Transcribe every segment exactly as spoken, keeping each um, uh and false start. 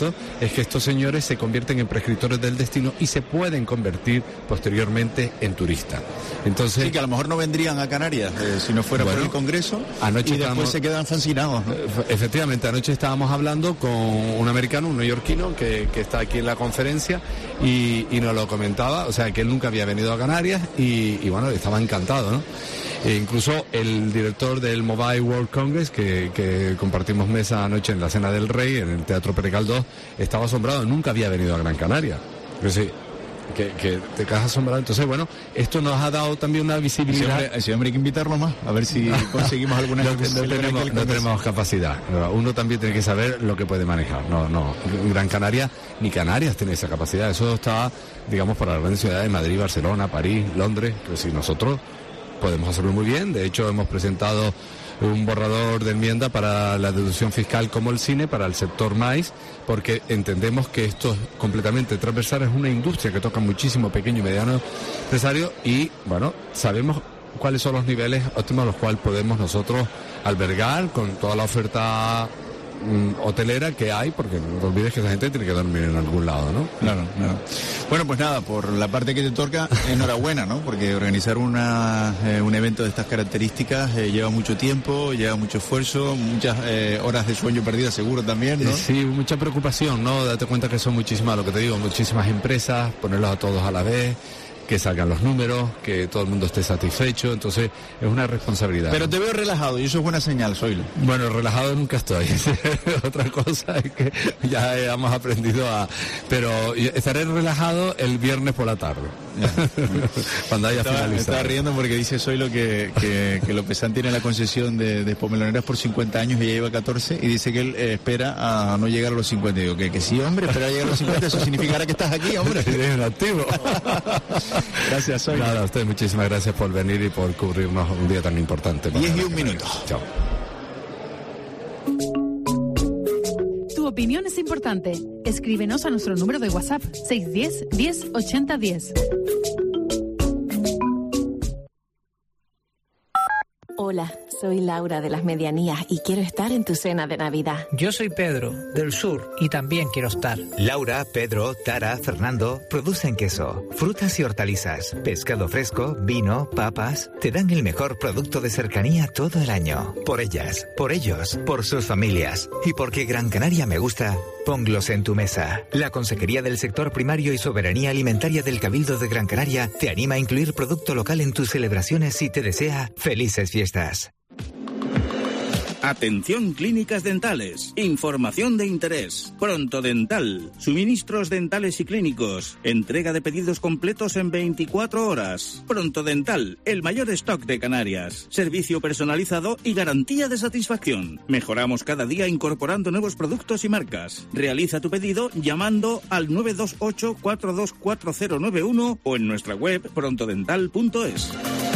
esto es que estos señores se convierten en prescriptores del destino y se pueden convertir posteriormente en turistas. Entonces, sí, que a lo mejor no vendrían a Canarias eh, si no fuera bueno, por el Congreso anoche y después estábamos, se quedan fascinados, ¿no? Efectivamente, anoche estábamos hablando con un americano, un neoyorquino que, que está aquí en la conferencia y, y nos lo comentaba, o sea que él nunca había venido a Canarias y, y bueno, estaba encantado, ¿no? E incluso el director del Mobile World Congress, que, que compartimos mesa anoche en la Cena del Rey, en el Teatro Pere Galdós, estaba asombrado, nunca había venido a Gran Canaria. Pues sí, que, que te quedas asombrado. Entonces, bueno, esto nos ha dado también una visibilidad. Ese hombre, ese hombre hay que invitarlo más, a ver si conseguimos alguna... no, no, tenemos, no tenemos capacidad. Uno también tiene que saber lo que puede manejar. No, no, Gran Canaria ni Canarias tiene esa capacidad. Eso está, digamos, para las grandes ciudades de Madrid, Barcelona, París, Londres, que si nosotros podemos hacerlo muy bien. De hecho, hemos presentado un borrador de enmienda para la deducción fiscal como el cine, para el sector maíz, porque entendemos que esto es completamente transversal, es una industria que toca muchísimo pequeño y mediano empresario y, bueno, sabemos cuáles son los niveles óptimos a los cuales podemos nosotros albergar con toda la oferta hotelera que hay, porque no te olvides que esa gente tiene que dormir en algún lado, ¿no? Claro, claro. Bueno, pues nada, por la parte que te toca, enhorabuena, ¿no? Porque organizar una, eh, un evento de estas características eh, lleva mucho tiempo, lleva mucho esfuerzo, muchas eh, horas de sueño perdidas seguro también, ¿no? Sí, mucha preocupación, ¿no? Date cuenta que son muchísimas, lo que te digo, muchísimas empresas, ponerlos a todos a la vez, que salgan los números, que todo el mundo esté satisfecho, entonces es una responsabilidad. Pero te veo relajado y eso es buena señal, Zoilo. Bueno, relajado nunca estoy. Otra cosa es que ya hemos aprendido a... Pero estaré relajado el viernes por la tarde, cuando haya estaba, finalizado. Me estaba riendo porque dice Zoilo que, que, que Lopezán tiene la concesión de, de Pomeloneras por cincuenta años y ella lleva catorce y dice que él eh, espera a no llegar a los cincuenta. Y digo, que, que sí, hombre, espera a llegar a los cincuenta, eso significará que estás aquí, hombre. Es un activo. Gracias, Zoilo. Nada, a usted muchísimas gracias por venir y por cubrirnos un día tan importante. Diez y un minuto. Chao. Tu opinión es importante. Escríbenos a nuestro número de WhatsApp seis uno cero, diez, ochenta, diez. Hola, soy Laura de las Medianías y quiero estar en tu cena de Navidad. Yo soy Pedro, del sur, y también quiero estar. Laura, Pedro, Tara, Fernando producen queso, frutas y hortalizas, pescado fresco, vino, papas. Te dan el mejor producto de cercanía todo el año. Por ellas, por ellos, por sus familias. Y porque Gran Canaria me gusta, ponlos en tu mesa. La Consejería del Sector Primario y Soberanía Alimentaria del Cabildo de Gran Canaria te anima a incluir producto local en tus celebraciones y te desea felices fiestas. Atención clínicas dentales. Información de interés. Pronto Dental. Suministros dentales y clínicos. Entrega de pedidos completos en veinticuatro horas. Pronto Dental. El mayor stock de Canarias. Servicio personalizado y garantía de satisfacción. Mejoramos cada día incorporando nuevos productos y marcas. Realiza tu pedido llamando al nueve dos ocho, cuatro dos cuatro cero nueve uno o en nuestra web pronto dental punto es.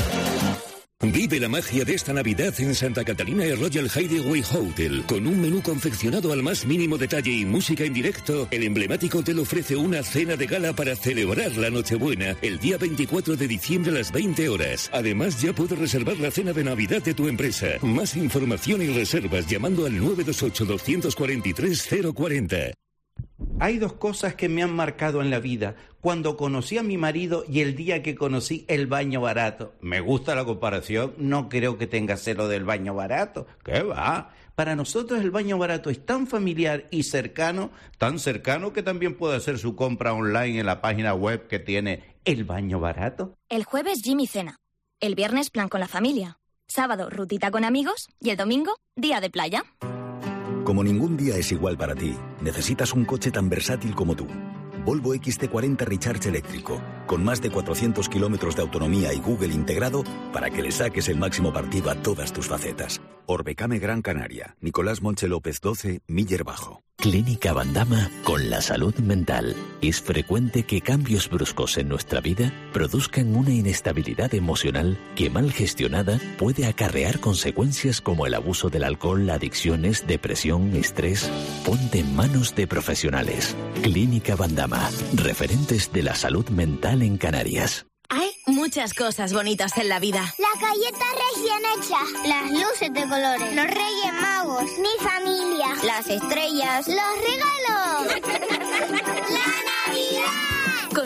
Vive la magia de esta Navidad en Santa Catalina y Royal Hideaway Hotel. Con un menú confeccionado al más mínimo detalle y música en directo, el emblemático hotel ofrece una cena de gala para celebrar la Nochebuena el día veinticuatro de diciembre a las veinte horas. Además, ya puedes reservar la cena de Navidad de tu empresa. Más información y reservas llamando al nueve dos ocho, dos cuatro tres, cero cuatro cero. Hay dos cosas que me han marcado en la vida. Cuando conocí a mi marido y el día que conocí el baño barato. Me gusta la comparación, no creo que tenga celo del baño barato. ¿Qué va? Para nosotros el baño barato es tan familiar y cercano, tan cercano que también puede hacer su compra online en la página web que tiene el baño barato. El jueves gym y cena. El viernes plan con la familia. Sábado rutita con amigos y el domingo día de playa. Como ningún día es igual para ti, necesitas un coche tan versátil como tú. Volvo equis ce cuarenta Recharge eléctrico, con más de cuatrocientos kilómetros de autonomía y Google integrado para que le saques el máximo partido a todas tus facetas. Orbecame Gran Canaria, Nicolás Monche López doce, Miller Bajo. Clínica Bandama con la salud mental. Es frecuente que cambios bruscos en nuestra vida produzcan una inestabilidad emocional que mal gestionada puede acarrear consecuencias como el abuso del alcohol, adicciones, depresión, estrés. Ponte en manos de profesionales. Clínica Bandama, referentes de la salud mental en Canarias. Hay muchas cosas bonitas en la vida. Las galletas recién hechas, las luces de colores, los Reyes Magos, mi familia, las estrellas, los regalos.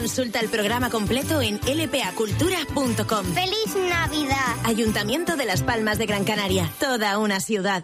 Consulta el programa completo en l p a cultura punto com. ¡Feliz Navidad! Ayuntamiento de Las Palmas de Gran Canaria. Toda una ciudad.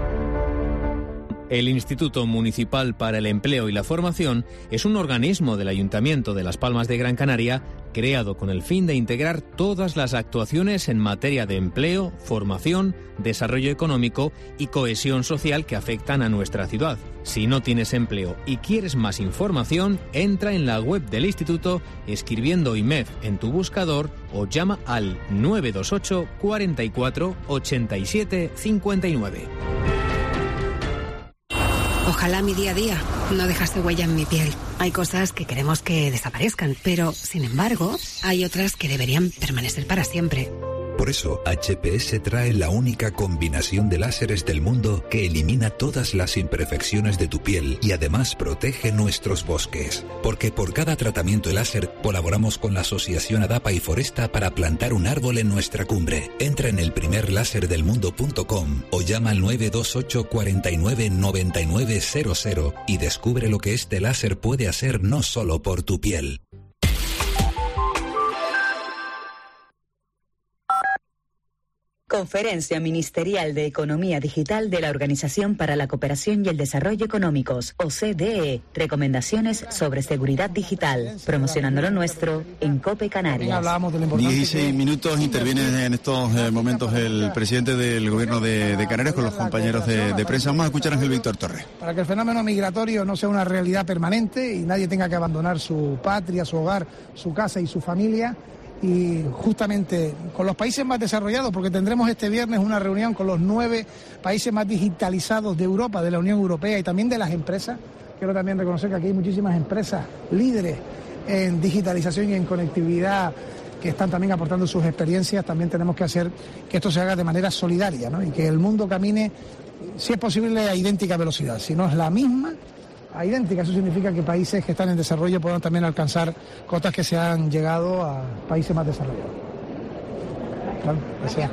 El Instituto Municipal para el Empleo y la Formación es un organismo del Ayuntamiento de Las Palmas de Gran Canaria creado con el fin de integrar todas las actuaciones en materia de empleo, formación, desarrollo económico y cohesión social que afectan a nuestra ciudad. Si no tienes empleo y quieres más información, entra en la web del instituto escribiendo I M E F en tu buscador o llama al nueve dos ocho, cuarenta y cuatro, ochenta y siete, cincuenta y nueve. Ojalá mi día a día no dejase huella en mi piel. Hay cosas que queremos que desaparezcan, pero, sin embargo, hay otras que deberían permanecer para siempre. Por eso, H P S trae la única combinación de láseres del mundo que elimina todas las imperfecciones de tu piel y además protege nuestros bosques. Porque por cada tratamiento láser colaboramos con la Asociación Adapa y Foresta para plantar un árbol en nuestra cumbre. Entra en el primer láser del mundo punto com o llama al nueve dos ocho, cuarenta y nueve, noventa y nueve cero cero y descubre lo que este láser puede hacer no solo por tu piel. Conferencia Ministerial de Economía Digital de la Organización para la Cooperación y el Desarrollo Económicos, O C D E. Recomendaciones sobre seguridad digital. Promocionando lo nuestro en COPE Canarias. dieciséis minutos, interviene en estos eh, momentos el presidente del Gobierno de, de Canarias con los compañeros de, de prensa. Vamos a escuchar a Ángel Víctor Torres. Para que el fenómeno migratorio no sea una realidad permanente y nadie tenga que abandonar su patria, su hogar, su casa y su familia. Y justamente con los países más desarrollados, porque tendremos este viernes una reunión con los nueve países más digitalizados de Europa, de la Unión Europea y también de las empresas. Quiero también reconocer que aquí hay muchísimas empresas líderes en digitalización y en conectividad que están también aportando sus experiencias. También tenemos que hacer que esto se haga de manera solidaria, ¿no? Y que el mundo camine, si es posible, a idéntica velocidad. Si no es la misma, a idéntica, eso significa que países que están en desarrollo puedan también alcanzar cotas que se han llegado a países más desarrollados. Claro, gracias.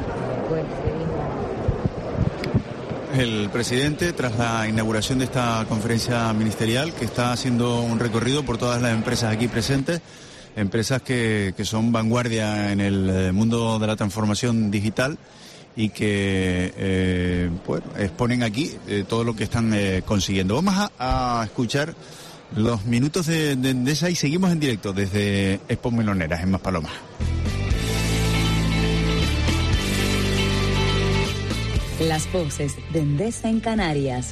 El presidente, tras la inauguración de esta conferencia ministerial, que está haciendo un recorrido por todas las empresas aquí presentes, empresas que, que son vanguardia en el mundo de la transformación digital y que eh, bueno, exponen aquí eh, todo lo que están eh, consiguiendo. Vamos a, a escuchar los minutos de, de Endesa y seguimos en directo desde Expo Meloneras en Maspalomas. Las voces de Endesa en Canarias.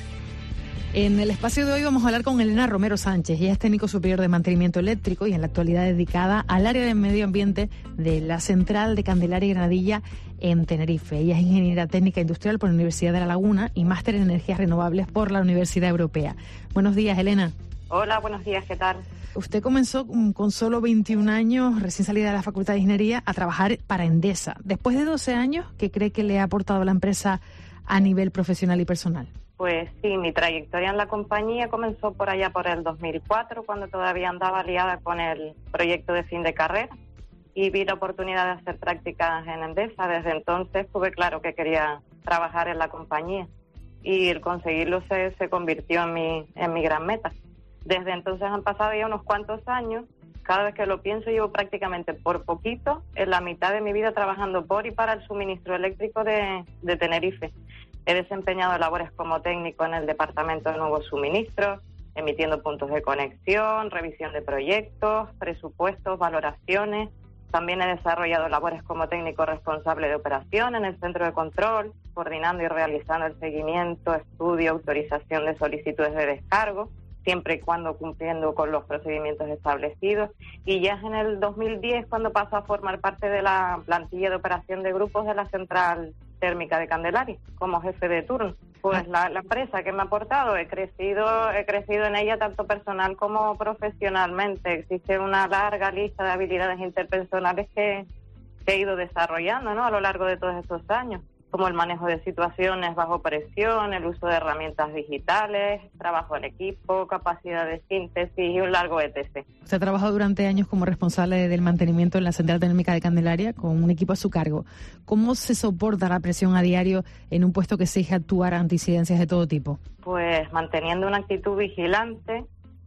En el espacio de hoy vamos a hablar con Elena Romero Sánchez. Ella es técnico superior de mantenimiento eléctrico y en la actualidad dedicada al área de medio ambiente de la central de Candelaria y Granadilla en Tenerife. Ella es ingeniera técnica industrial por la Universidad de La Laguna y máster en energías renovables por la Universidad Europea. Buenos días, Elena. Hola, buenos días, ¿qué tal? Usted comenzó con solo veintiún años, recién salida de la Facultad de Ingeniería, a trabajar para Endesa. Después de doce años, ¿qué cree que le ha aportado la empresa a nivel profesional y personal? Pues sí, mi trayectoria en la compañía comenzó por allá por el dos mil cuatro, cuando todavía andaba liada con el proyecto de fin de carrera y vi la oportunidad de hacer prácticas en Endesa. Desde entonces tuve claro que quería trabajar en la compañía y el conseguirlo se, se convirtió en mi, en mi gran meta. Desde entonces han pasado ya unos cuantos años. Cada vez que lo pienso, llevo prácticamente por poquito en la mitad de mi vida trabajando por y para el suministro eléctrico de, de Tenerife. He desempeñado labores como técnico en el Departamento de Nuevos Suministros, emitiendo puntos de conexión, revisión de proyectos, presupuestos, valoraciones. También he desarrollado labores como técnico responsable de operación en el centro de control, coordinando y realizando el seguimiento, estudio, autorización de solicitudes de descargo, siempre y cuando cumpliendo con los procedimientos establecidos. Y ya es en el dos mil diez cuando paso a formar parte de la plantilla de operación de grupos de la central térmica de Candelaria, como jefe de turno. Pues la, la empresa que me ha aportado, he crecido, he crecido en ella tanto personal como profesionalmente. Existe una larga lista de habilidades interpersonales que, que he ido desarrollando, ¿no?, a lo largo de todos estos años, como el manejo de situaciones bajo presión, el uso de herramientas digitales, trabajo en equipo, capacidad de síntesis y un largo etcétera. Usted ha trabajado durante años como responsable del mantenimiento en la central térmica de Candelaria con un equipo a su cargo. ¿Cómo se soporta la presión a diario en un puesto que exige actuar ante incidencias de todo tipo? Pues manteniendo una actitud vigilante,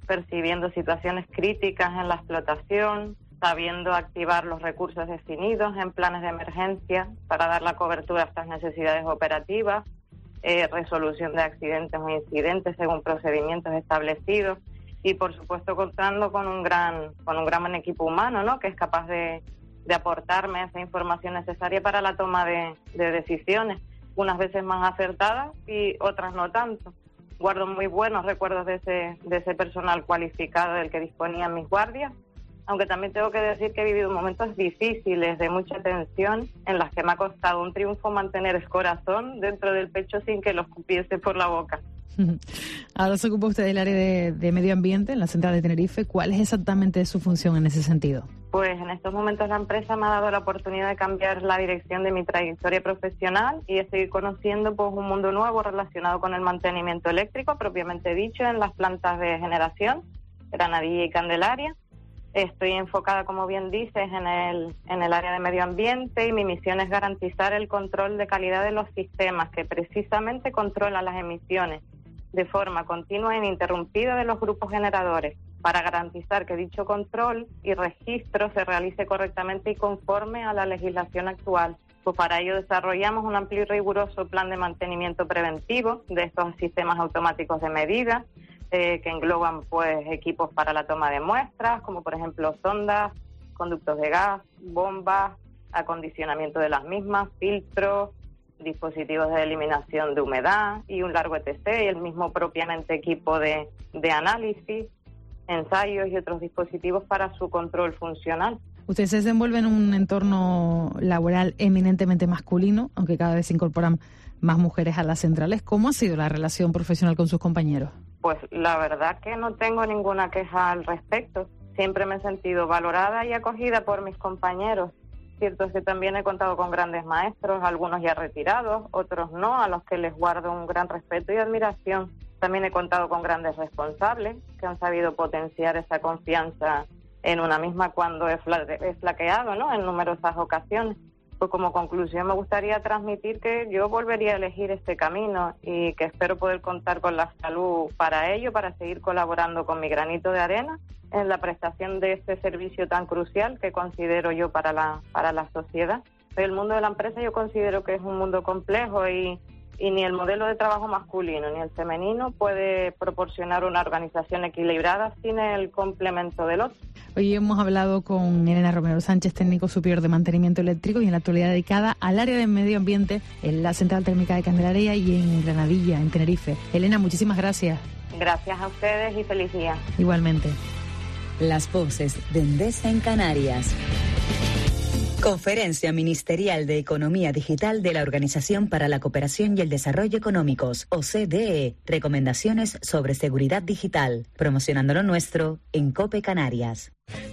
percibiendo situaciones críticas en la explotación, sabiendo activar los recursos definidos en planes de emergencia para dar la cobertura a estas necesidades operativas, eh, resolución de accidentes o incidentes según procedimientos establecidos y, por supuesto, contando con un gran con un gran equipo humano, ¿no?, que es capaz de, de aportarme esa información necesaria para la toma de, de decisiones, unas veces más acertadas y otras no tanto. Guardo muy buenos recuerdos de ese, de ese personal cualificado del que disponían mis guardias, aunque también tengo que decir que he vivido momentos difíciles, de mucha tensión, en las que me ha costado un triunfo mantener el corazón dentro del pecho sin que lo escupiese por la boca. Ahora se ocupa usted del área de, de medio ambiente en la central de Tenerife. ¿Cuál es exactamente su función en ese sentido? Pues en estos momentos la empresa me ha dado la oportunidad de cambiar la dirección de mi trayectoria profesional y estoy conociendo pues un mundo nuevo relacionado con el mantenimiento eléctrico, propiamente dicho, en las plantas de generación, Granadilla y Candelaria. Estoy enfocada, como bien dices, en el, en el área de medio ambiente y mi misión es garantizar el control de calidad de los sistemas que precisamente controlan las emisiones de forma continua e ininterrumpida de los grupos generadores, para garantizar que dicho control y registro se realice correctamente y conforme a la legislación actual. Pues para ello desarrollamos un amplio y riguroso plan de mantenimiento preventivo de estos sistemas automáticos de medida, eh, que engloban pues equipos para la toma de muestras, como por ejemplo sondas, conductos de gas, bombas, acondicionamiento de las mismas, filtros, dispositivos de eliminación de humedad y un largo etcétera, y el mismo propiamente equipo de, de análisis, ensayos y otros dispositivos para su control funcional. Usted se desenvuelve en un entorno laboral eminentemente masculino, aunque cada vez se incorporan más mujeres a las centrales. ¿Cómo ha sido la relación profesional con sus compañeros? Pues la verdad que no tengo ninguna queja al respecto. Siempre me he sentido valorada y acogida por mis compañeros. Cierto es que también he contado con grandes maestros, algunos ya retirados, otros no, a los que les guardo un gran respeto y admiración. También he contado con grandes responsables que han sabido potenciar esa confianza en una misma cuando he, fla- he flaqueado, ¿no?, en numerosas ocasiones. Pues como conclusión me gustaría transmitir que yo volvería a elegir este camino y que espero poder contar con la salud para ello, para seguir colaborando con mi granito de arena en la prestación de este servicio tan crucial que considero yo para la para la sociedad. El mundo de la empresa yo considero que es un mundo complejo y, y ni el modelo de trabajo masculino ni el femenino puede proporcionar una organización equilibrada sin el complemento del otro. Hoy hemos hablado con Elena Romero Sánchez, técnico superior de mantenimiento eléctrico y en la actualidad dedicada al área de medio ambiente en la central térmica de Candelaria y en Granadilla, en Tenerife. Elena, muchísimas gracias. Gracias a ustedes y feliz día. Igualmente. Las voces de Endesa en Canarias. Conferencia Ministerial de Economía Digital de la Organización para la Cooperación y el Desarrollo Económicos, O C D E. Recomendaciones sobre seguridad digital. Promocionando lo nuestro en COPE Canarias.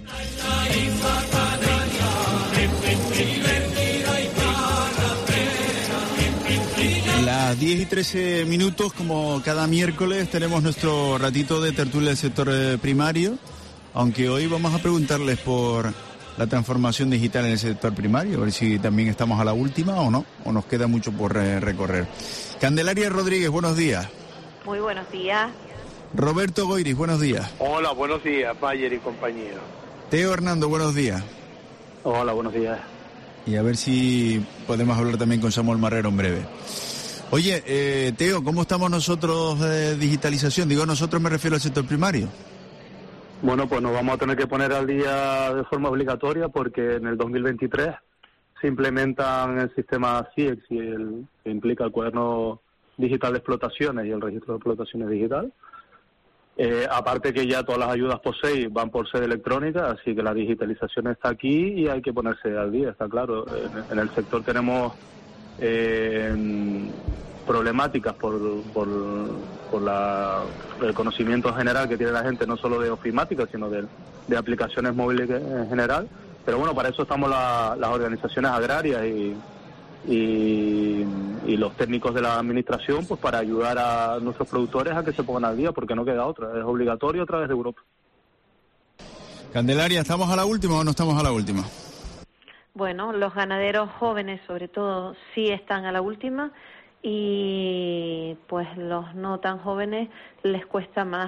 Las diez y trece minutos, como cada miércoles, tenemos nuestro ratito de tertulia del sector primario, aunque hoy vamos a preguntarles por la transformación digital en el sector primario, a ver si también estamos a la última o no, o nos queda mucho por eh, recorrer. Candelaria Rodríguez, buenos días. Muy buenos días. Roberto Goiris, buenos días. Hola, buenos días, Bayer y compañía. Teo Hernando, buenos días. Hola, buenos días. Y a ver si podemos hablar también con Samuel Marrero en breve. Oye, eh, Teo, ¿cómo estamos nosotros de eh, digitalización? Digo, nosotros me refiero al sector primario. Bueno, pues nos vamos a tener que poner al día de forma obligatoria porque en el dos mil veintitrés se implementan el sistema C I E X y el que implica el cuaderno digital de explotaciones y el registro de explotaciones digital. Eh, aparte que ya todas las ayudas por S E I van por sede electrónica, así que la digitalización está aquí y hay que ponerse al día, está claro. En, en el sector tenemos eh, problemáticas por, por, por la, el conocimiento general que tiene la gente, no solo de ofimática, sino de, de aplicaciones móviles en general. Pero bueno, para eso estamos la, las organizaciones agrarias y, y, y los técnicos de la administración, pues para ayudar a nuestros productores a que se pongan al día, porque no queda otra, es obligatorio a través de Europa. Candelaria, ¿estamos a la última o no estamos a la última? Bueno, los ganaderos jóvenes sobre todo sí están a la última y pues los no tan jóvenes les cuesta más.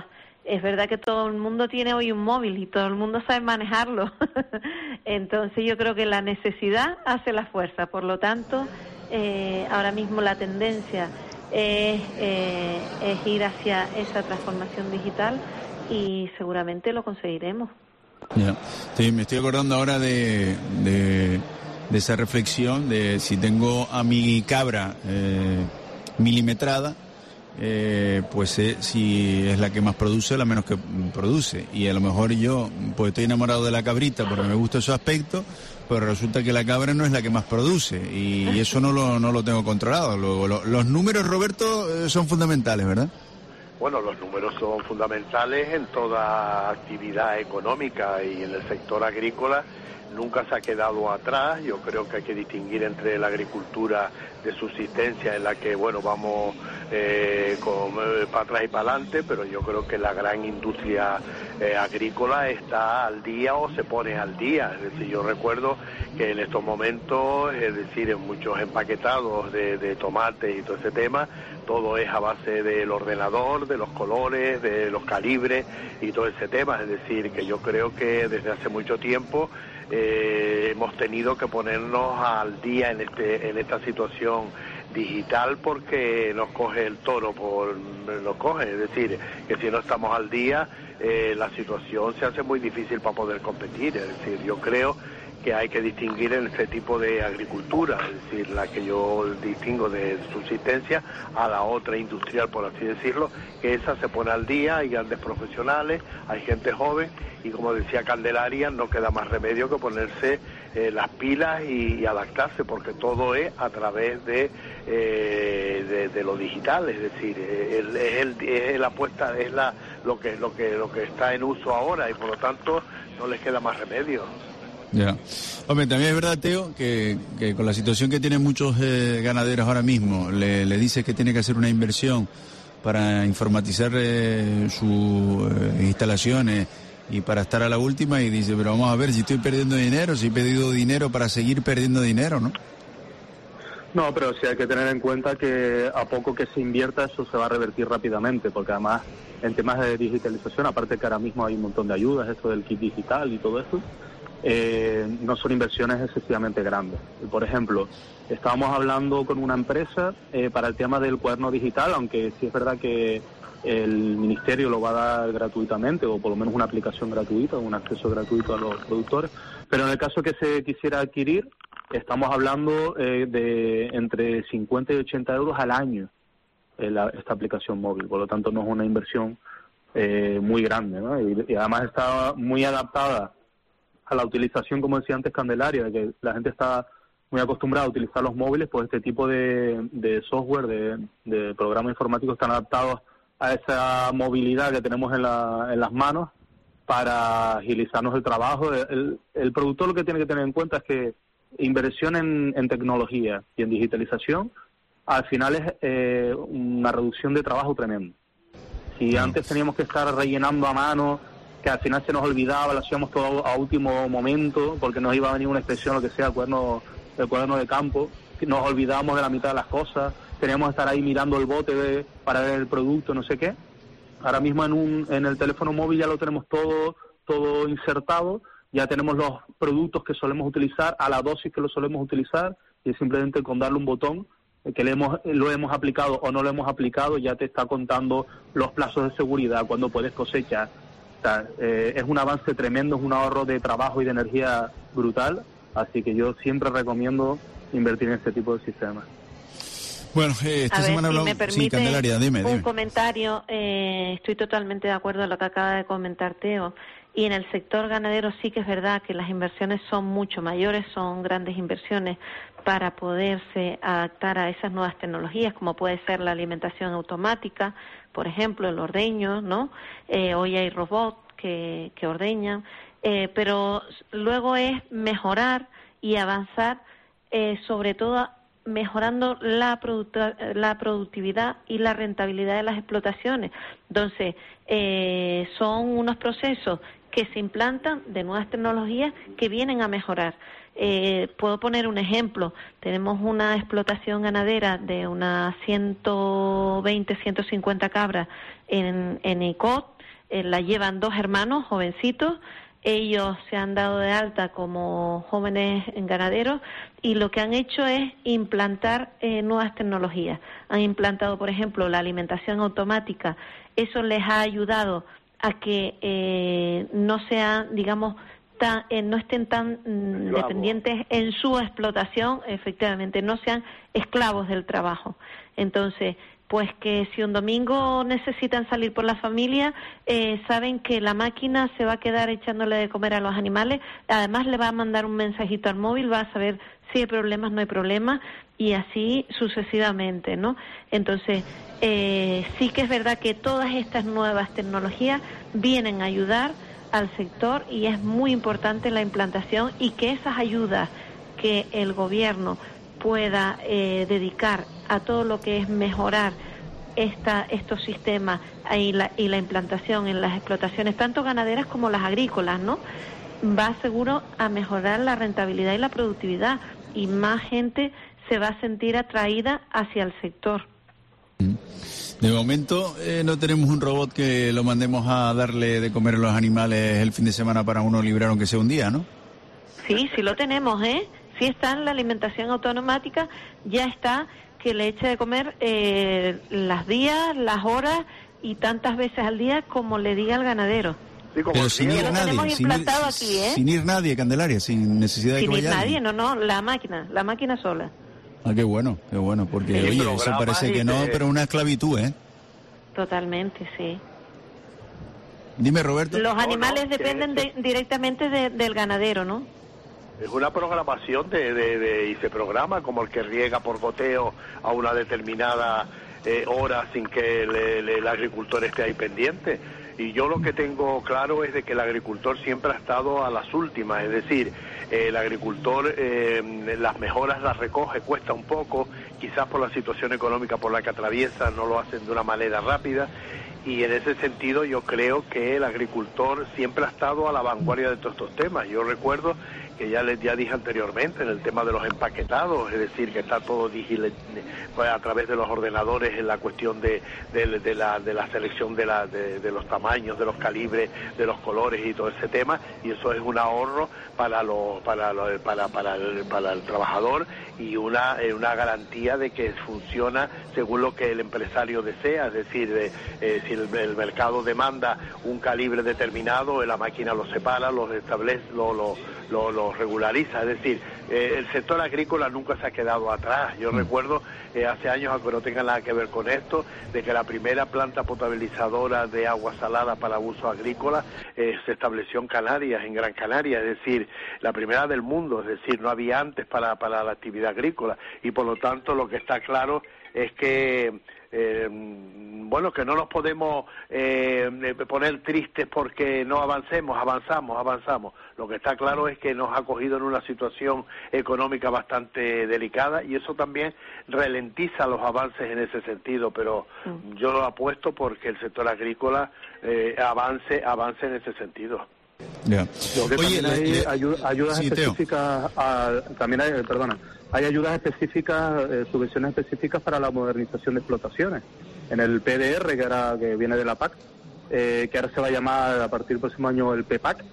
es verdad que todo el mundo tiene hoy un móvil y todo el mundo sabe manejarlo. Entonces yo creo que la necesidad hace la fuerza. Por lo tanto, eh, ahora mismo la tendencia es, eh, es ir hacia esa transformación digital y seguramente lo conseguiremos. Ya. Sí, me estoy acordando ahora de, de, de esa reflexión de si tengo a mi cabra eh, milimetrada, Eh, pues eh, si es la que más produce o la menos que produce, y a lo mejor yo pues estoy enamorado de la cabrita porque me gusta su aspecto, pero resulta que la cabra no es la que más produce y eso no lo, no lo tengo controlado. Luego, lo, los números, Roberto, eh, son fundamentales, ¿verdad? Bueno, los números son fundamentales en toda actividad económica y en el sector agrícola nunca se ha quedado atrás. Yo creo que hay que distinguir entre la agricultura de subsistencia, en la que, bueno, vamos eh, con, eh, para atrás y para adelante, pero yo creo que la gran industria eh, agrícola está al día o se pone al día. Es decir, yo recuerdo que en estos momentos, es decir, en muchos empaquetados de, de tomates y todo ese tema, todo es a base del ordenador, de los colores, de los calibres y todo ese tema. Es decir, que yo creo que desde hace mucho tiempo Eh, hemos tenido que ponernos al día en este en esta situación digital porque nos coge el toro por nos coge, es decir, que si no estamos al día eh, la situación se hace muy difícil para poder competir. Es decir, yo creo que hay que distinguir en este tipo de agricultura, es decir, la que yo distingo de subsistencia a la otra industrial, por así decirlo, que esa se pone al día, hay grandes profesionales, hay gente joven y, como decía Candelaria, no queda más remedio que ponerse eh, las pilas y, y adaptarse, porque todo es a través de, eh, de, de lo digital, es decir, es el, el, es la apuesta, es la lo que lo que lo que está en uso ahora y por lo tanto no les queda más remedio. Ya. Hombre, también es verdad, Teo, que, que con la situación que tienen muchos eh, ganaderos ahora mismo, le, le dices que tiene que hacer una inversión para informatizar eh, sus eh, instalaciones y para estar a la última, y dice, pero vamos a ver, si estoy perdiendo dinero, si he perdido dinero para seguir perdiendo dinero, ¿no? No, pero sí hay que tener en cuenta que a poco que se invierta eso se va a revertir rápidamente, porque además en temas de digitalización, aparte que ahora mismo hay un montón de ayudas, esto del kit digital y todo eso, Eh, no son inversiones excesivamente grandes. Por ejemplo, estábamos hablando con una empresa eh, para el tema del cuaderno digital, aunque sí es verdad que el ministerio lo va a dar gratuitamente, o por lo menos una aplicación gratuita, un acceso gratuito a los productores, pero en el caso que se quisiera adquirir, estamos hablando eh, de entre cincuenta y ochenta euros al año eh, la, esta aplicación móvil, por lo tanto no es una inversión eh, muy grande, ¿no? Y, y además está muy adaptada a la utilización, como decía antes Candelaria, de que la gente está muy acostumbrada a utilizar los móviles, pues este tipo de, de software, de, de programas informáticos están adaptados a esa movilidad que tenemos en, la, en las manos para agilizarnos el trabajo. El, el productor lo que tiene que tener en cuenta es que inversión en, en tecnología y en digitalización al final es eh, una reducción de trabajo tremenda. Si antes teníamos que estar rellenando a mano, que al final se nos olvidaba, lo hacíamos todo a último momento, porque nos iba a venir una expresión, lo que sea, el cuaderno, el cuaderno de campo, nos olvidábamos de la mitad de las cosas, teníamos que estar ahí mirando el bote de, para ver el producto, no sé qué. Ahora mismo en un en el teléfono móvil ya lo tenemos todo todo insertado, ya tenemos los productos que solemos utilizar, a la dosis que lo solemos utilizar, y simplemente con darle un botón, que le hemos, lo hemos aplicado o no lo hemos aplicado, ya te está contando los plazos de seguridad, cuando puedes cosechar. O sea, eh, es un avance tremendo, es un ahorro de trabajo y de energía brutal, así que yo siempre recomiendo invertir en este tipo de sistemas. Bueno, eh, esta a semana ver, si hablamos... me permite Sí, Candelaria, dime, un dime. comentario, eh, estoy totalmente de acuerdo en lo que acaba de comentar Teo, y en el sector ganadero sí que es verdad que las inversiones son mucho mayores, son grandes inversiones para poderse adaptar a esas nuevas tecnologías, como puede ser la alimentación automática, por ejemplo, el ordeño, ¿no? Eh, hoy hay robots que, que ordeñan, eh, pero luego es mejorar y avanzar, eh, sobre todo mejorando la, productu- la productividad y la rentabilidad de las explotaciones. Entonces, eh, son unos procesos que se implantan de nuevas tecnologías que vienen a mejorar. Eh, puedo poner un ejemplo. Tenemos una explotación ganadera de unas ciento veinte, ciento cincuenta cabras en, en I C O T, eh, la llevan dos hermanos jovencitos. Ellos se han dado de alta como jóvenes ganaderos y lo que han hecho es implantar eh, nuevas tecnologías. Han implantado, por ejemplo, la alimentación automática. Eso les ha ayudado a que eh, no sean, digamos, tan, eh, no estén tan mm, dependientes en su explotación, efectivamente, no sean esclavos del trabajo. Entonces, pues que si un domingo necesitan salir por la familia, eh, saben que la máquina se va a quedar echándole de comer a los animales, además le va a mandar un mensajito al móvil, va a saber si hay problemas, no hay problemas, y así sucesivamente, ¿no? Entonces, eh, sí que es verdad que todas estas nuevas tecnologías vienen a ayudar al sector y es muy importante la implantación y que esas ayudas que el gobierno pueda eh, dedicar a todo lo que es mejorar esta, estos sistemas y la, y la implantación en las explotaciones, tanto ganaderas como las agrícolas, ¿no? Va seguro a mejorar la rentabilidad y la productividad y más gente se va a sentir atraída hacia el sector. De momento eh, no tenemos un robot que lo mandemos a darle de comer a los animales el fin de semana para uno librar aunque sea un día, ¿no? Sí, sí lo tenemos, ¿eh? Sí está en la alimentación automática, ya está que le eche de comer eh, las días, las horas y tantas veces al día como le diga el ganadero. Sí, pero sin ir nadie, sin ir, aquí, ¿eh? sin ir nadie, Candelaria, sin necesidad de sin que vaya ir nadie, alguien. no, no, la máquina, la máquina sola. Ah, qué bueno, qué bueno, porque Sí, oye, eso parece que no, pero una esclavitud, ¿eh? Totalmente, sí. Dime, Roberto. Los animales no, dependen de, directamente de, del ganadero, ¿no? Es una programación de, de, de, y se programa como el que riega por goteo a una determinada eh, hora sin que le, le, el agricultor esté ahí pendiente. Y yo lo que tengo claro es de que el agricultor siempre ha estado a las últimas, es decir, eh, el agricultor eh, las mejoras las recoge, cuesta un poco, quizás por la situación económica por la que atraviesa no lo hacen de una manera rápida. Y en ese sentido yo creo que el agricultor siempre ha estado a la vanguardia de todos estos temas. Yo recuerdo que ya les ya dije anteriormente en el tema de los empaquetados, es decir, que está todo digital, pues, a través de los ordenadores en la cuestión de, de, de, la, de la selección de, la, de, de los tamaños, de los calibres, de los colores y todo ese tema, y eso es un ahorro para los para los, para, para, el, para el trabajador y una una garantía de que funciona según lo que el empresario desea, es decir, de, eh, si el, el mercado demanda un calibre determinado, la máquina lo separa, lo establece, lo, lo, lo, lo regulariza, es decir, eh, el sector agrícola nunca se ha quedado atrás. Yo mm. recuerdo eh, hace años, aunque no tenga nada que ver con esto, de que la primera planta potabilizadora de agua salada para uso agrícola eh, se estableció en Canarias, en Gran Canaria, es decir, la primera del mundo, es decir, no había antes para, para la actividad agrícola, y por lo tanto lo que está claro es que Eh, bueno, que no nos podemos eh, poner tristes porque no avancemos, avanzamos, avanzamos. Lo que está claro es que nos ha cogido en una situación económica bastante delicada y eso también ralentiza los avances en ese sentido, pero mm. yo apuesto porque el sector agrícola eh, avance, avance en ese sentido. Yeah. Lo que Oye, también hay le, le, ayu- ayudas sí, específicas, a, también hay, perdona, hay ayudas específicas, eh, subvenciones específicas para la modernización de explotaciones. En el P D R, que ahora que viene de la P A C, eh, que ahora se va a llamar a partir del próximo año el P PAC,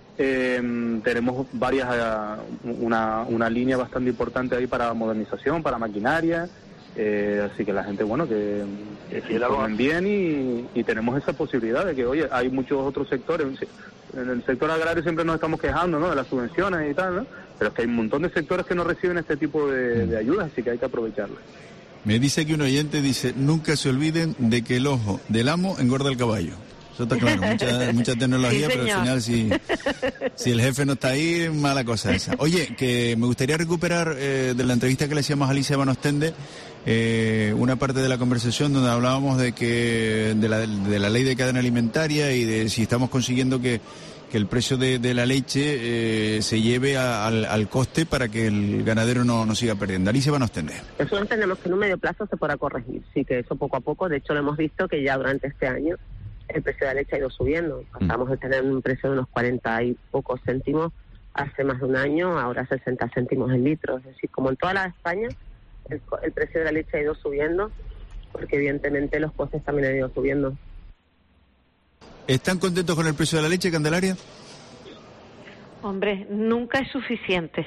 eh, tenemos varias, una, una línea bastante importante ahí para modernización, para maquinaria, eh, así que la gente, bueno, que, que se informen bien y, y tenemos esa posibilidad de que, oye, hay muchos otros sectores. En el sector agrario siempre nos estamos quejando, ¿no?, de las subvenciones y tal, ¿no? Pero es que hay un montón de sectores que no reciben este tipo de, de ayudas, así que hay que aprovecharlas. Me dice que un oyente dice, nunca se olviden de que el ojo del amo engorda el caballo. Eso está claro, mucha, mucha tecnología, sí, pero al final si, si el jefe no está ahí, mala cosa esa. Oye, que me gustaría recuperar eh, de la entrevista que le hacíamos a Alicia Van Ostende, eh, una parte de la conversación donde hablábamos de que de la, de la ley de cadena alimentaria y de si estamos consiguiendo que, que el precio de, de la leche eh, se lleve a, al, al coste para que el ganadero no, no siga perdiendo. Alicia Van Ostende. Eso entendemos que en un medio plazo se podrá corregir, sí, que eso poco a poco, de hecho lo hemos visto que ya durante este año el precio de la leche ha ido subiendo. Pasamos de tener un precio de unos cuarenta y pocos céntimos hace más de un año, ahora sesenta céntimos el litro. Es decir, como en toda la España, el, el precio de la leche ha ido subiendo, porque evidentemente los costes también han ido subiendo. ¿Están contentos con el precio de la leche, Candelaria? Hombre, nunca es suficiente.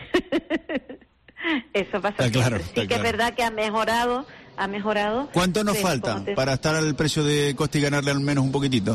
Eso pasa. Está claro, sí está que claro. es verdad que ha mejorado, ha mejorado. ¿Cuánto nos pero falta como te- para estar al precio de coste y ganarle al menos un poquitito?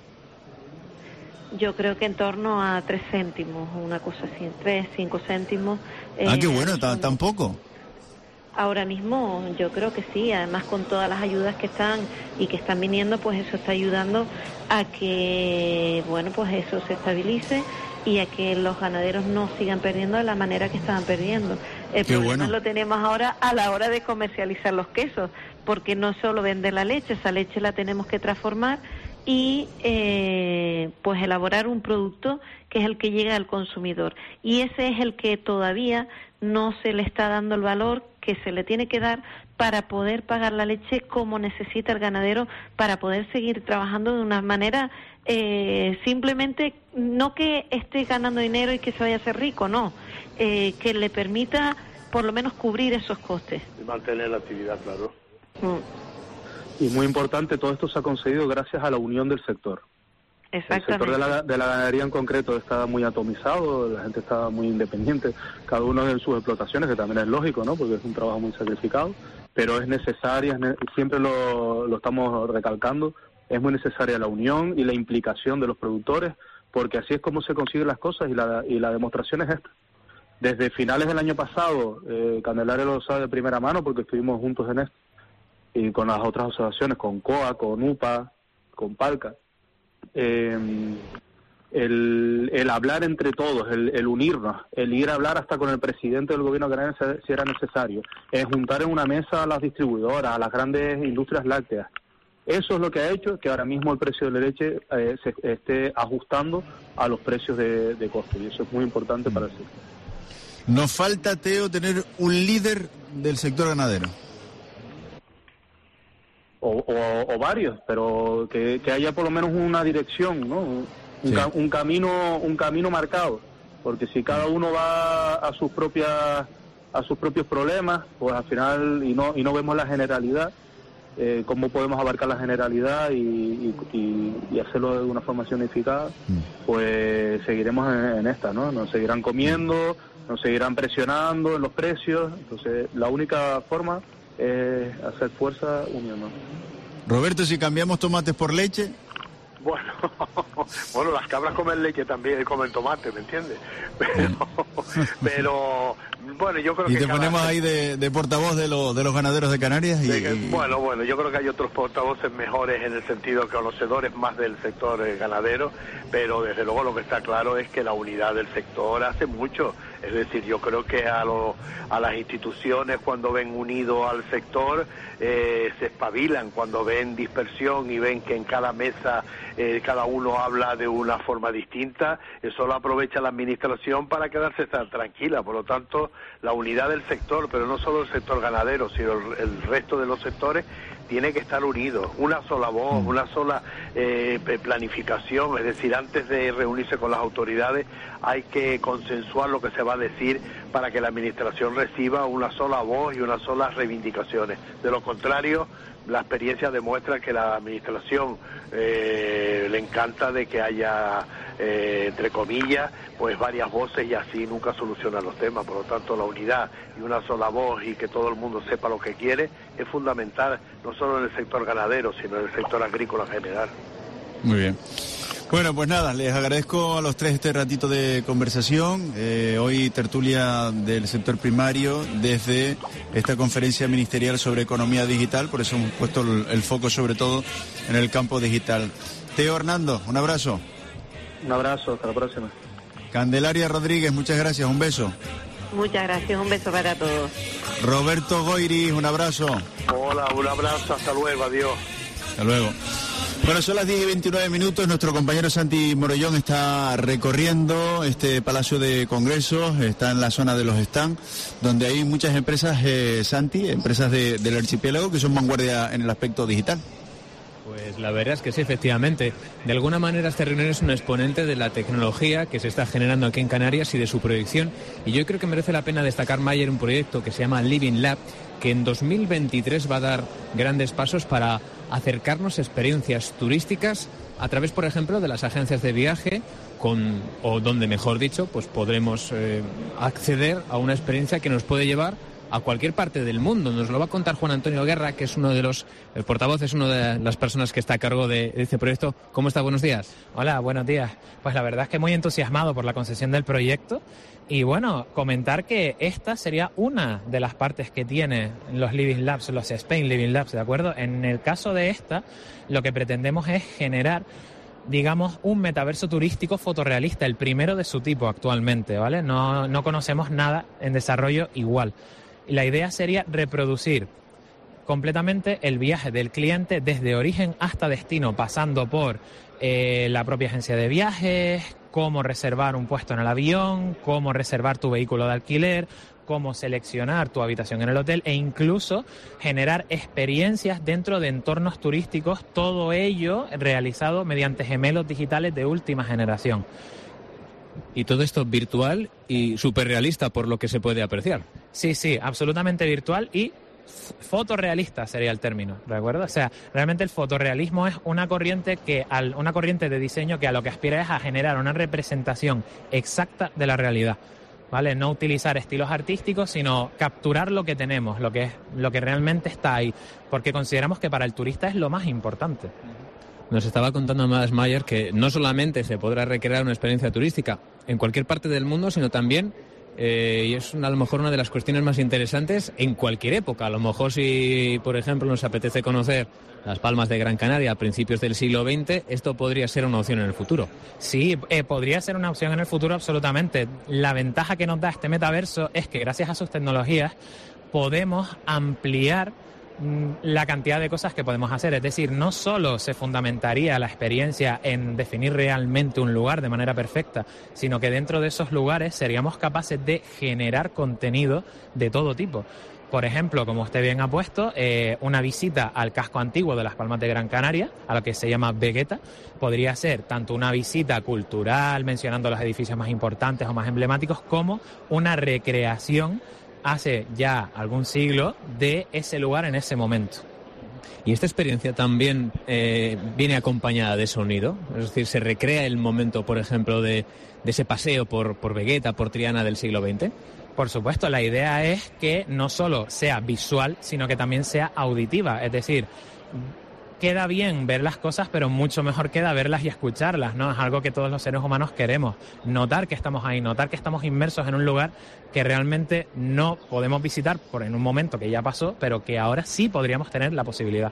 Yo creo que en torno a tres céntimos, una cosa así, tres, cinco céntimos. Ah, eh, qué bueno, tan, tan poco. Ahora mismo yo creo que sí, además con todas las ayudas que están y que están viniendo, pues eso está ayudando a que, bueno, pues eso se estabilice y a que los ganaderos no sigan perdiendo de la manera que estaban perdiendo. El Qué problema bueno. lo tenemos ahora a la hora de comercializar los quesos, porque no solo vender la leche, esa leche la tenemos que transformar y eh, pues elaborar un producto que es el que llega al consumidor. Y ese es el que todavía no se le está dando el valor que se le tiene que dar para poder pagar la leche como necesita el ganadero, para poder seguir trabajando de una manera eh, simplemente, no que esté ganando dinero y que se vaya a hacer rico, no, eh, que le permita por lo menos cubrir esos costes. Y mantener la actividad, claro. Mm. Y muy importante, todo esto se ha conseguido gracias a la unión del sector. El sector de la, de la ganadería en concreto está muy atomizado, la gente está muy independiente, cada uno en sus explotaciones, que también es lógico, ¿no? Porque es un trabajo muy sacrificado, pero es necesaria, es ne- siempre lo, lo estamos recalcando, es muy necesaria la unión y la implicación de los productores, porque así es como se consiguen las cosas y la, y la demostración es esta. Desde finales del año pasado, eh, Candelaria lo sabe de primera mano porque estuvimos juntos en esto, y con las otras asociaciones, con C O A, con U P A, con Palca. Eh, el, el hablar entre todos, el, el unirnos, el ir a hablar hasta con el presidente del gobierno canario si era necesario, el juntar en una mesa a las distribuidoras, a las grandes industrias lácteas. Eso es lo que ha hecho que ahora mismo el precio de la leche eh, se esté ajustando a los precios de, de coste, y eso es muy importante para el sector. Nos falta, Teo, tener un líder del sector ganadero. O, o, o varios, pero que, que haya por lo menos una dirección, ¿no? Un, Sí. ca- un camino, un camino marcado, porque si cada uno va a sus propias, a sus propios problemas, pues al final y no y no vemos la generalidad, eh, cómo podemos abarcar la generalidad y, y, y, y hacerlo de una forma unificada, pues seguiremos en, en esta, ¿no? Nos seguirán comiendo, nos seguirán presionando en los precios, entonces la única forma es hacer fuerza uniendo. Roberto, si cambiamos tomates por leche, Bueno, bueno, las cabras comen leche también y comen tomate, ¿me entiendes? Pero, pero bueno, yo creo y que te cada- ponemos ahí de, de portavoz de, los de los ganaderos de Canarias. Y, de que- y- bueno, bueno, yo creo que hay otros portavoces mejores en el sentido conocedores más del sector eh, ganadero, pero desde luego lo que está claro es que la unidad del sector hace mucho. Es decir, yo creo que a, lo- a las instituciones cuando ven unido al sector eh, se espabilan, cuando ven dispersión y ven que en cada mesa eh, cada uno habla de una forma distinta, eso lo aprovecha la administración para quedarse tan tranquila. Por lo tanto, la unidad del sector, pero no solo el sector ganadero, sino el, el resto de los sectores, tiene que estar unido, una sola voz, una sola eh, planificación, es decir, antes de reunirse con las autoridades hay que consensuar lo que se va a decir para que la administración reciba una sola voz y unas solas reivindicaciones. De lo contrario, la experiencia demuestra que la administración eh, le encanta de que haya, eh, entre comillas, pues varias voces y así nunca soluciona los temas. Por lo tanto, la unidad y una sola voz y que todo el mundo sepa lo que quiere es fundamental, no solo en el sector ganadero, sino en el sector agrícola en general. Muy bien. Bueno, pues nada, les agradezco a los tres este ratito de conversación. Eh, hoy tertulia del sector primario desde esta conferencia ministerial sobre economía digital, por eso hemos puesto el, el foco sobre todo en el campo digital. Teo Hernando, un abrazo. Un abrazo, hasta la próxima. Candelaria Rodríguez, muchas gracias, un beso. Muchas gracias, un beso para todos. Roberto Goiris, un abrazo. Hola, un abrazo, hasta luego, adiós. Hasta luego. Bueno, son las diez y veintinueve minutos. Nuestro compañero Santi Morollón está recorriendo este Palacio de Congresos, está en la zona de los stands, donde hay muchas empresas, eh, Santi, empresas de, del archipiélago que son vanguardia en el aspecto digital. Pues la verdad es que sí, efectivamente. De alguna manera este reunión es un exponente de la tecnología que se está generando aquí en Canarias y de su proyección. Y yo creo que merece la pena destacar, Mayer, un proyecto que se llama Living Lab, que en dos mil veintitrés va a dar grandes pasos para acercarnos a experiencias turísticas a través, por ejemplo, de las agencias de viaje, con o donde, mejor dicho, pues podremos eh, acceder a una experiencia que nos puede llevar a cualquier parte del mundo. Nos lo va a contar Juan Antonio Guerra, que es uno de los el portavoz, es una de las personas que está a cargo de, de este proyecto. ¿Cómo está? Buenos días. Hola, buenos días. Pues la verdad es que muy entusiasmado por la concesión del proyecto y bueno, comentar que esta sería una de las partes que tiene los Living Labs, los Spain Living Labs, ¿de acuerdo? En el caso de esta, lo que pretendemos es generar, digamos, un metaverso turístico fotorrealista, el primero de su tipo actualmente, ¿vale? No, no conocemos nada en desarrollo igual. Y la idea sería reproducir completamente el viaje del cliente desde origen hasta destino, pasando por eh, la propia agencia de viajes, cómo reservar un puesto en el avión, cómo reservar tu vehículo de alquiler, cómo seleccionar tu habitación en el hotel e incluso generar experiencias dentro de entornos turísticos, todo ello realizado mediante gemelos digitales de última generación. Y todo esto virtual y súper realista por lo que se puede apreciar. Sí, sí, absolutamente virtual y fotorrealista sería el término, ¿de acuerdo? O sea, realmente el fotorrealismo es una corriente que al, una corriente de diseño que a lo que aspira es a generar una representación exacta de la realidad, ¿vale? No utilizar estilos artísticos, sino capturar lo que tenemos, lo que es, lo que realmente está ahí, porque consideramos que para el turista es lo más importante. Nos estaba contando Mads Mayer que no solamente se podrá recrear una experiencia turística en cualquier parte del mundo, sino también, eh, y es una, a lo mejor una de las cuestiones más interesantes, en cualquier época. A lo mejor si, por ejemplo, nos apetece conocer las Palmas de Gran Canaria a principios del siglo veinte, esto podría ser una opción en el futuro. Sí, eh, podría ser una opción en el futuro absolutamente. La ventaja que nos da este metaverso es que gracias a sus tecnologías podemos ampliar la cantidad de cosas que podemos hacer. Es decir, no solo se fundamentaría la experiencia en definir realmente un lugar de manera perfecta, sino que dentro de esos lugares seríamos capaces de generar contenido de todo tipo. Por ejemplo, como usted bien ha puesto, eh, una visita al casco antiguo de las Palmas de Gran Canaria, a lo que se llama Vegueta, podría ser tanto una visita cultural, mencionando los edificios más importantes o más emblemáticos, como una recreación hace ya algún siglo de ese lugar en ese momento. Y esta experiencia también eh, viene acompañada de sonido, es decir, se recrea el momento, por ejemplo, de, de ese paseo por, por Vegueta, por Triana del siglo veinte. Por supuesto, la idea es que no solo sea visual, sino que también sea auditiva, es decir, queda bien ver las cosas, pero mucho mejor queda verlas y escucharlas, ¿no? Es algo que todos los seres humanos queremos, notar que estamos ahí, notar que estamos inmersos en un lugar que realmente no podemos visitar por en un momento que ya pasó, pero que ahora sí podríamos tener la posibilidad.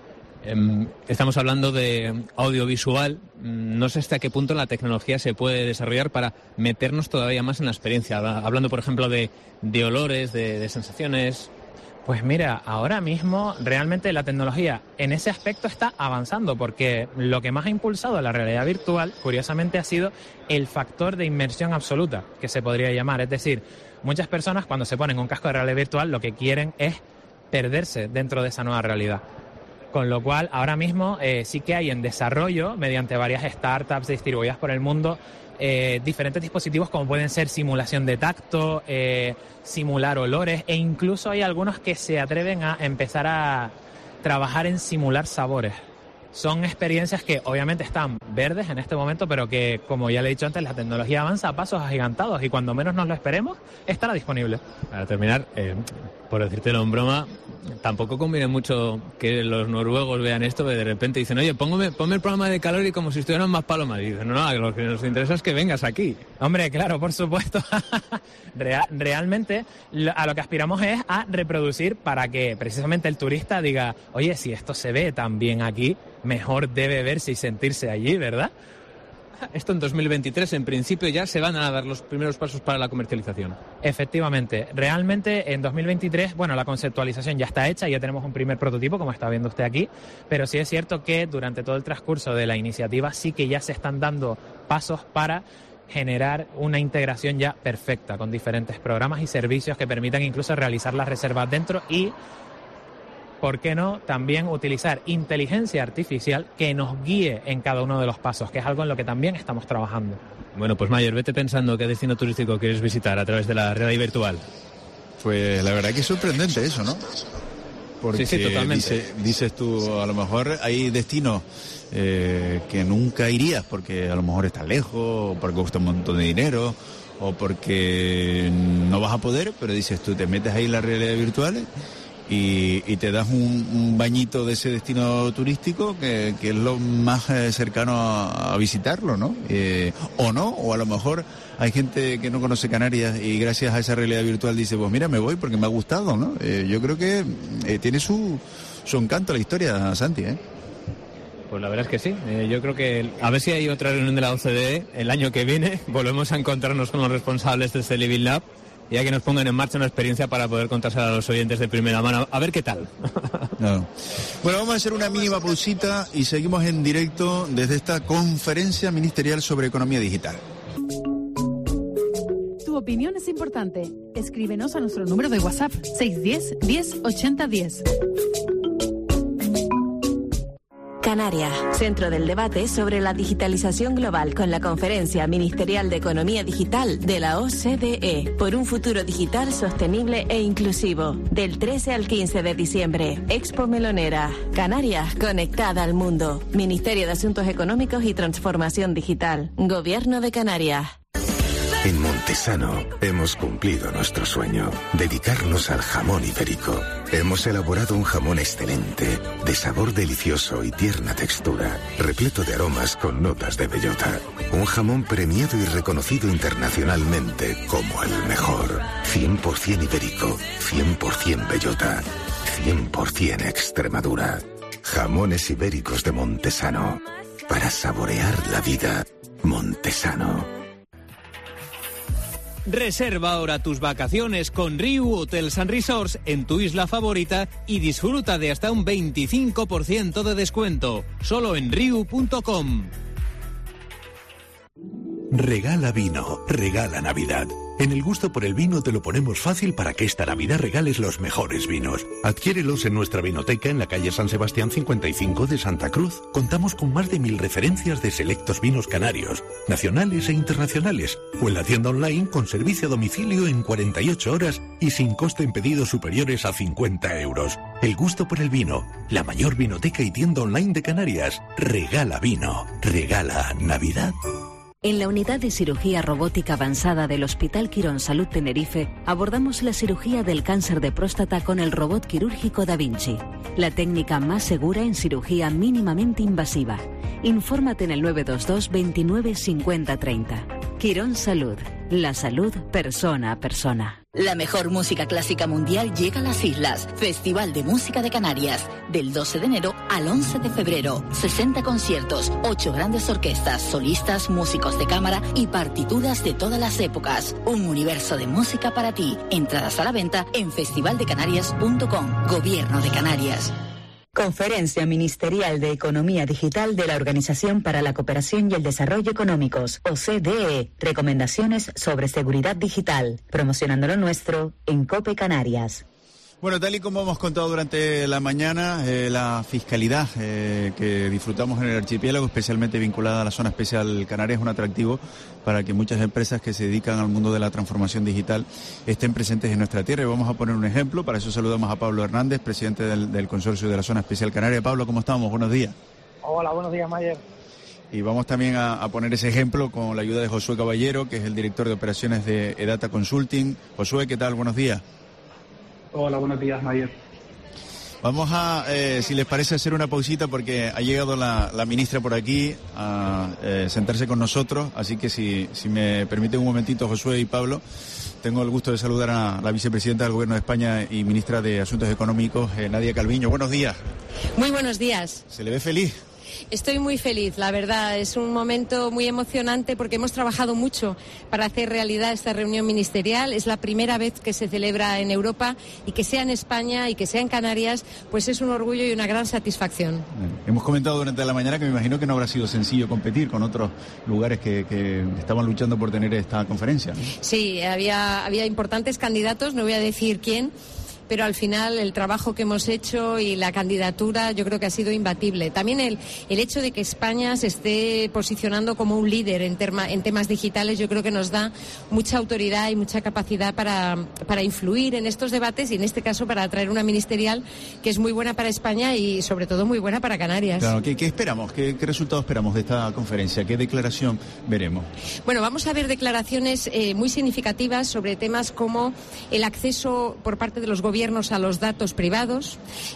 Eh, estamos hablando de audiovisual, no sé hasta qué punto la tecnología se puede desarrollar para meternos todavía más en la experiencia, hablando por ejemplo de, de olores, de, de sensaciones. Pues mira, ahora mismo realmente la tecnología en ese aspecto está avanzando porque lo que más ha impulsado la realidad virtual, curiosamente, ha sido el factor de inmersión absoluta, que se podría llamar. Es decir, muchas personas cuando se ponen un casco de realidad virtual lo que quieren es perderse dentro de esa nueva realidad. Con lo cual, ahora mismo eh, sí que hay en desarrollo, mediante varias startups distribuidas por el mundo, Eh, diferentes dispositivos como pueden ser simulación de tacto, eh, simular olores e incluso hay algunos que se atreven a empezar a trabajar en simular sabores. Son experiencias que obviamente están verdes en este momento, pero que, como ya le he dicho antes, la tecnología avanza a pasos agigantados y cuando menos nos lo esperemos, estará disponible. Para terminar, eh, por decírtelo en broma, tampoco conviene mucho que los noruegos vean esto, que de repente dicen, oye, póngame, ponme el programa de calor y como si estuvieran más palomas. Y dicen, no, no, lo que nos interesa es que vengas aquí. Hombre, claro, por supuesto. Real, realmente a lo que aspiramos es a reproducir para que precisamente el turista diga, oye, si esto se ve tan bien aquí, mejor debe verse y sentirse allí, ¿verdad? Esto en dos mil veintitrés, en principio, ya se van a dar los primeros pasos para la comercialización. Efectivamente. Realmente, en dos mil veintitrés, bueno, la conceptualización ya está hecha, ya tenemos un primer prototipo, como está viendo usted aquí, pero sí es cierto que durante todo el transcurso de la iniciativa sí que ya se están dando pasos para generar una integración ya perfecta con diferentes programas y servicios que permitan incluso realizar las reservas dentro y, ¿por qué no?, también utilizar inteligencia artificial que nos guíe en cada uno de los pasos, que es algo en lo que también estamos trabajando. Bueno, pues Mayer, vete pensando qué destino turístico quieres visitar a través de la realidad virtual. Pues la verdad que es sorprendente eso, ¿no? Porque sí, sí, totalmente. Dice, dices tú, a lo mejor hay destinos eh, que nunca irías porque a lo mejor estás lejos, o porque cuesta un montón de dinero, o porque no vas a poder, pero dices tú, te metes ahí en las realidades virtuales y, y te das un, un bañito de ese destino turístico que, que es lo más eh, cercano a, a visitarlo, ¿no? Eh, o no, o a lo mejor hay gente que no conoce Canarias y gracias a esa realidad virtual dice, pues mira, me voy porque me ha gustado, ¿no? Eh, yo creo que eh, tiene su, su encanto la historia, Santi, ¿eh? Pues la verdad es que sí. Eh, yo creo que a ver si hay otra reunión de la O C D E el año que viene. Volvemos a encontrarnos con los responsables de este Living Lab, ya que nos pongan en marcha una experiencia para poder contársela a los oyentes de primera mano. A ver qué tal. No. Bueno, vamos a hacer una mínima pausita y seguimos en directo desde esta conferencia ministerial sobre economía digital. Tu opinión es importante. Escríbenos a nuestro número de WhatsApp seis uno cero, diez, ochenta, diez. Canarias, centro del debate sobre la digitalización global con la Conferencia Ministerial de Economía Digital de la O C D E por un futuro digital sostenible e inclusivo. Del trece al quince de diciembre, Expo Melonera. Canarias, conectada al mundo. Ministerio de Asuntos Económicos y Transformación Digital. Gobierno de Canarias. En Montesano hemos cumplido nuestro sueño, dedicarnos al jamón ibérico. Hemos elaborado un jamón excelente, de sabor delicioso y tierna textura, repleto de aromas con notas de bellota. Un jamón premiado y reconocido internacionalmente como el mejor. cien por ciento ibérico, cien por ciento bellota, cien por ciento Extremadura. Jamones ibéricos de Montesano. Para saborear la vida, Montesano. Reserva ahora tus vacaciones con Riu Hotels and Resorts en tu isla favorita y disfruta de hasta un veinticinco por ciento de descuento. Solo en riu punto com. Regala vino, regala Navidad. En El Gusto por el Vino te lo ponemos fácil para que esta Navidad regales los mejores vinos. Adquiérelos en nuestra vinoteca en la calle San Sebastián cincuenta y cinco de Santa Cruz. Contamos con más de mil referencias de selectos vinos canarios, nacionales e internacionales. O en la tienda online con servicio a domicilio en cuarenta y ocho horas y sin coste en pedidos superiores a cincuenta euros. El Gusto por el Vino, la mayor vinoteca y tienda online de Canarias. Regala vino, regala Navidad. En la unidad de cirugía robótica avanzada del Hospital Quirón Salud Tenerife abordamos la cirugía del cáncer de próstata con el robot quirúrgico Da Vinci, la técnica más segura en cirugía mínimamente invasiva. Infórmate en el nueve dos dos, veintinueve, cincuenta, treinta. Quirón Salud, la salud persona a persona. La mejor música clásica mundial llega a las islas. Festival de Música de Canarias. Del doce de enero al once de febrero. sesenta conciertos, ocho grandes orquestas, solistas, músicos de cámara y partituras de todas las épocas. Un universo de música para ti. Entradas a la venta en festival de canarias punto com. Gobierno de Canarias. Conferencia Ministerial de Economía Digital de la Organización para la Cooperación y el Desarrollo Económicos, O C D E. Recomendaciones sobre seguridad digital. Promocionando lo nuestro en COPE Canarias. Bueno, tal y como hemos contado durante la mañana, eh, la fiscalidad eh, que disfrutamos en el archipiélago, especialmente vinculada a la zona especial canaria, es un atractivo para que muchas empresas que se dedican al mundo de la transformación digital estén presentes en nuestra tierra. Y vamos a poner un ejemplo. Para eso saludamos a Pablo Hernández, presidente del, del consorcio de la zona especial canaria. Pablo, ¿cómo estamos? Buenos días. Hola, buenos días, Mayer. Y vamos también a, a poner ese ejemplo con la ayuda de Josué Caballero, que es el director de operaciones de Edata Consulting. Josué, ¿qué tal? Buenos días. Hola, buenos días, Mayer. Vamos a, eh, si les parece, hacer una pausita porque ha llegado la, la ministra por aquí a eh, sentarse con nosotros, así que si, si me permiten un momentito, Josué y Pablo, tengo el gusto de saludar a la vicepresidenta del Gobierno de España y ministra de Asuntos Económicos, eh, Nadia Calviño. Buenos días. Muy buenos días. ¿Se le ve feliz? Estoy muy feliz, la verdad. Es un momento muy emocionante porque hemos trabajado mucho para hacer realidad esta reunión ministerial. Es la primera vez que se celebra en Europa y que sea en España y que sea en Canarias, pues es un orgullo y una gran satisfacción. Bueno, hemos comentado durante la mañana que me imagino que no habrá sido sencillo competir con otros lugares que, que estaban luchando por tener esta conferencia, ¿no? Sí, había, había importantes candidatos, no voy a decir quién, pero al final el trabajo que hemos hecho y la candidatura yo creo que ha sido imbatible. También el, el hecho de que España se esté posicionando como un líder en, terma, en temas digitales, yo creo que nos da mucha autoridad y mucha capacidad para, para influir en estos debates y en este caso para traer una ministerial que es muy buena para España y sobre todo muy buena para Canarias. Claro, ¿qué, qué esperamos? ¿Qué, ¿Qué resultados esperamos de esta conferencia? ¿Qué declaración veremos? Bueno, vamos a ver declaraciones eh, muy significativas sobre temas como el acceso por parte de los gobiernos a los datos privados,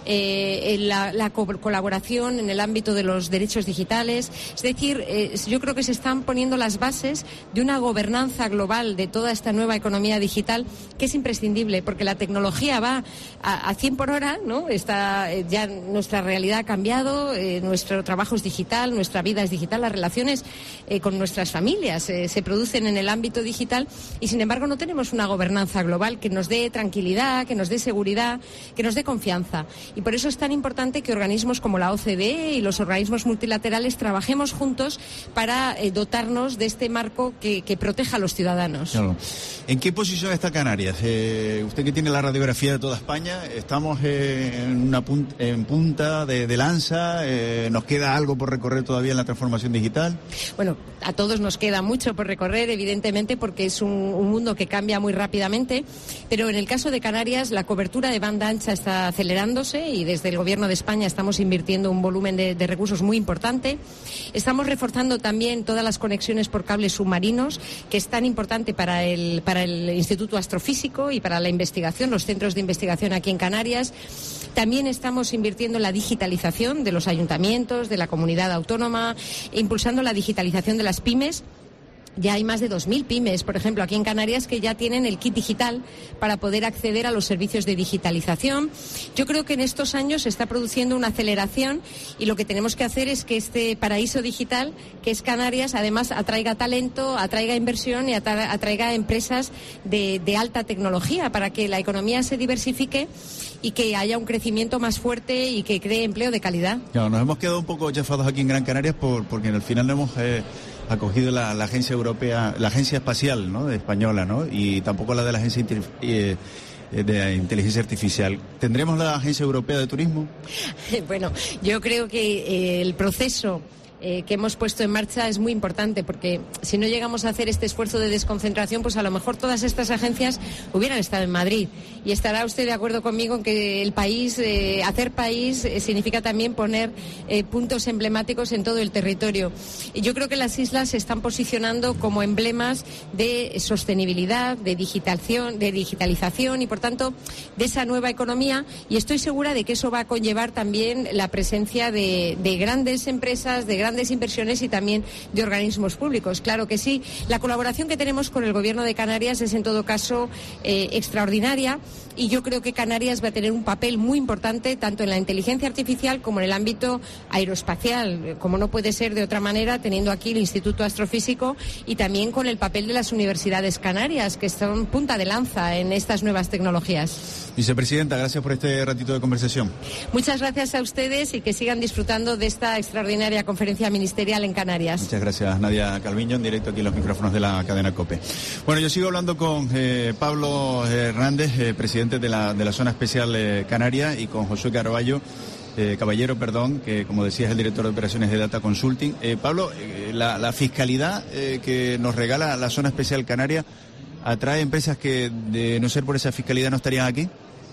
eh, la, la co colaboración en el ámbito de los derechos digitales. Es decir, eh, yo creo que se están poniendo las bases de una gobernanza global de toda esta nueva economía digital que es imprescindible porque la tecnología va a, a cien por hora, ¿no? Está, eh, ya nuestra realidad ha cambiado, eh, nuestro trabajo es digital, nuestra vida es digital, las relaciones eh, con nuestras familias eh, se producen en el ámbito digital y sin embargo no tenemos una gobernanza global que nos dé tranquilidad, que nos dé seguridad, que nos dé confianza. Y por eso es tan importante que organismos como la O C D E y los organismos multilaterales trabajemos juntos para eh, dotarnos de este marco que, que proteja a los ciudadanos. Claro. ¿En qué posición está Canarias? Eh, usted que tiene la radiografía de toda España, estamos eh, en una punta, en punta de, de lanza, eh, ¿nos queda algo por recorrer todavía en la transformación digital? Bueno, a todos nos queda mucho por recorrer, evidentemente, porque es un, un mundo que cambia muy rápidamente, pero en el caso de Canarias la cobertura de banda ancha está acelerándose y desde el Gobierno de España estamos invirtiendo un volumen de, de recursos muy importante. Estamos reforzando también todas las conexiones por cables submarinos, que es tan importante para el, para el Instituto Astrofísico y para la investigación, los centros de investigación aquí en Canarias. También estamos invirtiendo en la digitalización de los ayuntamientos, de la comunidad autónoma, impulsando la digitalización de las pymes. Ya hay más de dos mil pymes, por ejemplo, aquí en Canarias, que ya tienen el kit digital para poder acceder a los servicios de digitalización. Yo creo que en estos años se está produciendo una aceleración y lo que tenemos que hacer es que este paraíso digital, que es Canarias, además atraiga talento, atraiga inversión y atraiga empresas de, de alta tecnología para que la economía se diversifique y que haya un crecimiento más fuerte y que cree empleo de calidad. Claro, nos hemos quedado un poco chafados aquí en Gran Canarias por, porque al final no hemos... Eh... acogido la, la agencia europea, la agencia espacial, ¿no?, de española, ¿no?, y tampoco la de la agencia eh, de inteligencia artificial. ¿Tendremos la agencia europea de turismo? Bueno, yo creo que eh, el proceso Eh, que hemos puesto en marcha es muy importante porque si no llegamos a hacer este esfuerzo de desconcentración, pues a lo mejor todas estas agencias hubieran estado en Madrid. Y estará usted de acuerdo conmigo en que el país, eh, hacer país eh, significa también poner eh, puntos emblemáticos en todo el territorio. Y yo creo que las islas se están posicionando como emblemas de sostenibilidad, de digitalización, de digitalización y por tanto de esa nueva economía, y estoy segura de que eso va a conllevar también la presencia de, de grandes empresas, de grandes grandes inversiones y también de organismos públicos. Claro que sí. La colaboración que tenemos con el Gobierno de Canarias es en todo caso eh, extraordinaria y yo creo que Canarias va a tener un papel muy importante tanto en la inteligencia artificial como en el ámbito aeroespacial, como no puede ser de otra manera teniendo aquí el Instituto Astrofísico y también con el papel de las universidades canarias que son punta de lanza en estas nuevas tecnologías. Vicepresidenta, gracias por este ratito de conversación. Muchas gracias a ustedes y que sigan disfrutando de esta extraordinaria conferencia ministerial en Canarias. Muchas gracias, Nadia Calviño, en directo aquí en los micrófonos de la cadena COPE. Bueno, yo sigo hablando con eh, Pablo Hernández, eh, presidente de la, de la Zona Especial eh, Canaria, y con Josué Carballo, eh, Caballero, perdón, que como decía es el director de operaciones de Data Consulting. Eh, Pablo, eh, la, la fiscalidad eh, que nos regala la Zona Especial Canaria atrae empresas que de no ser por esa fiscalidad no estarían aquí.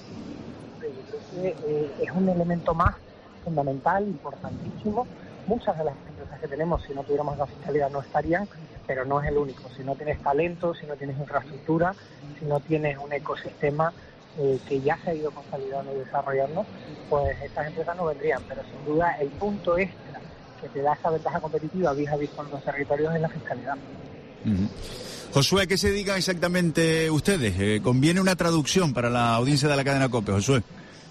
Eh, es un elemento más fundamental, importantísimo. Muchas de las empresas que tenemos, si no tuviéramos la fiscalidad, no estarían, pero no es el único. Si no tienes talento, si no tienes infraestructura, si no tienes un ecosistema eh, que ya se ha ido consolidando y desarrollando, pues estas empresas no vendrían. Pero sin duda el punto extra que te da esa ventaja competitiva vis a vis con los territorios es la fiscalidad. Uh-huh. Josué, ¿qué se dedican exactamente ustedes? Eh, ¿Conviene una traducción para la audiencia de la cadena COPE, Josué?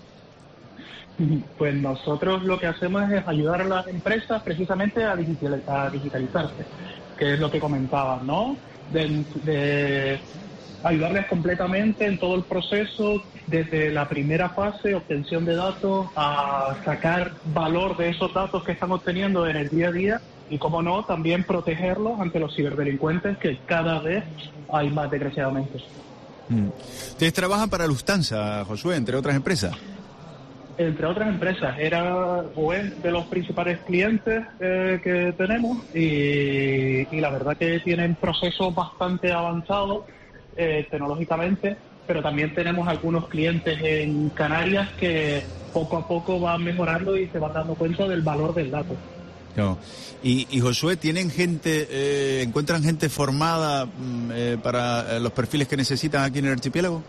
Pues nosotros lo que hacemos es ayudar a las empresas precisamente a, digital, a digitalizarse, que es lo que comentabas, ¿no? De, de ayudarles completamente en todo el proceso, desde la primera fase, obtención de datos, a sacar valor de esos datos que están obteniendo en el día a día y, como no, también protegerlos ante los ciberdelincuentes, que cada vez hay más, desgraciadamente. Mm. Ustedes trabajan para Lufthansa, Josué, entre otras empresas. Entre otras empresas, era o es de los principales clientes eh, que tenemos y, y la verdad que tienen procesos bastante avanzados eh, tecnológicamente, pero también tenemos algunos clientes en Canarias que poco a poco van mejorando y se van dando cuenta del valor del dato. No. Y, y Josué, ¿tienen gente, eh, encuentran gente formada eh, para los perfiles que necesitan aquí en el archipiélago?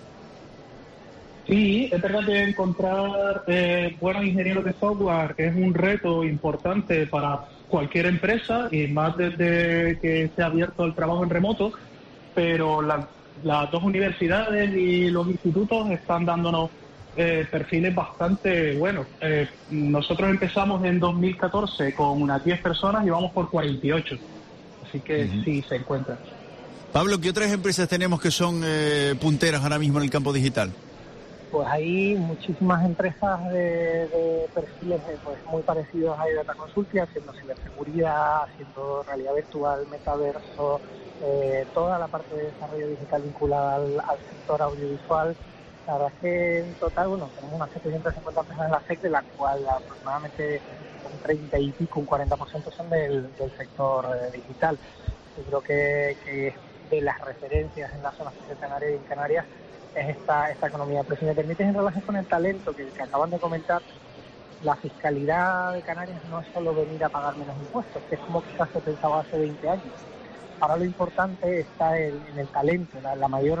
Sí, es verdad que encontrar eh, buenos ingenieros de software es un reto importante para cualquier empresa y más desde que se ha abierto el trabajo en remoto, pero la, las dos universidades y los institutos están dándonos eh, perfiles bastante buenos. Eh, nosotros empezamos en dos mil catorce con unas diez personas y vamos por cuarenta y ocho, así que uh-huh. sí se encuentran. Pablo, ¿qué otras empresas tenemos que son eh, punteras ahora mismo en el campo digital? Pues hay muchísimas empresas de, de perfiles pues muy parecidos a Data Consulting, haciendo ciberseguridad, haciendo realidad virtual, metaverso, eh, toda la parte de desarrollo digital vinculada al, al sector audiovisual. La verdad es que en total, bueno, tenemos unas setecientas cincuenta empresas en la S E C, de la cual aproximadamente un treinta y pico, un cuarenta por ciento son del, del sector eh, digital. Yo creo que, que de las referencias en la zona de Canarias y en Canarias es esta, esta economía. Pero si me permites, en relación con el talento que, que acaban de comentar, la fiscalidad de Canarias no es solo venir a pagar menos impuestos, que es como quizás se pensaba hace veinte años. Ahora lo importante está en, en el talento. La, la mayor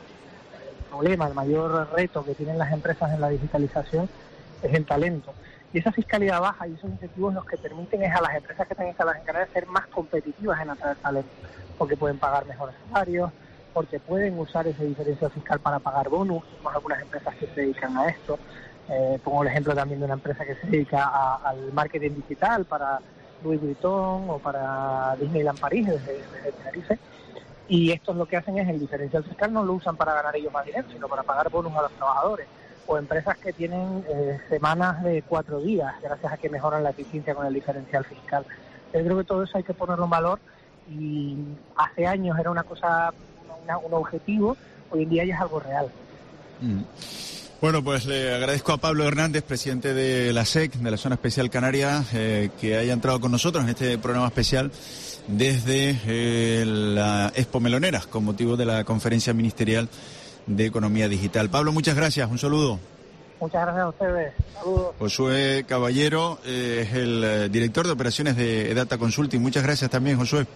el problema, el mayor reto que tienen las empresas en la digitalización es el talento. Y esa fiscalidad baja y esos incentivos los que permiten es a las empresas que están instaladas en Canarias ser más competitivas en atraer talento, porque pueden pagar mejores salarios, porque pueden usar ese diferencial fiscal para pagar bonus. Tenemos algunas empresas que se dedican a esto. Eh, pongo el ejemplo también de una empresa que se dedica a, al marketing digital para Louis Vuitton o para Disneyland París desde, desde Tenerife. Y esto lo que hacen es el diferencial fiscal no lo usan para ganar ellos más dinero, sino para pagar bonus a los trabajadores. O empresas que tienen eh, semanas de cuatro días, gracias a que mejoran la eficiencia con el diferencial fiscal. Yo creo que todo eso hay que ponerlo en valor y hace años era una cosa, una, un objetivo, hoy en día ya es algo real. Mm. Bueno, pues le agradezco a Pablo Hernández, presidente de la S E C, de la Zona Especial Canaria, eh, que haya entrado con nosotros en este programa especial desde eh, la Expo Meloneras, con motivo de la Conferencia Ministerial de Economía Digital. Pablo, muchas gracias, un saludo. Muchas gracias a ustedes, saludos. Josué Caballero eh, es el eh, director de operaciones de Data Consulting. Muchas gracias también, Josué.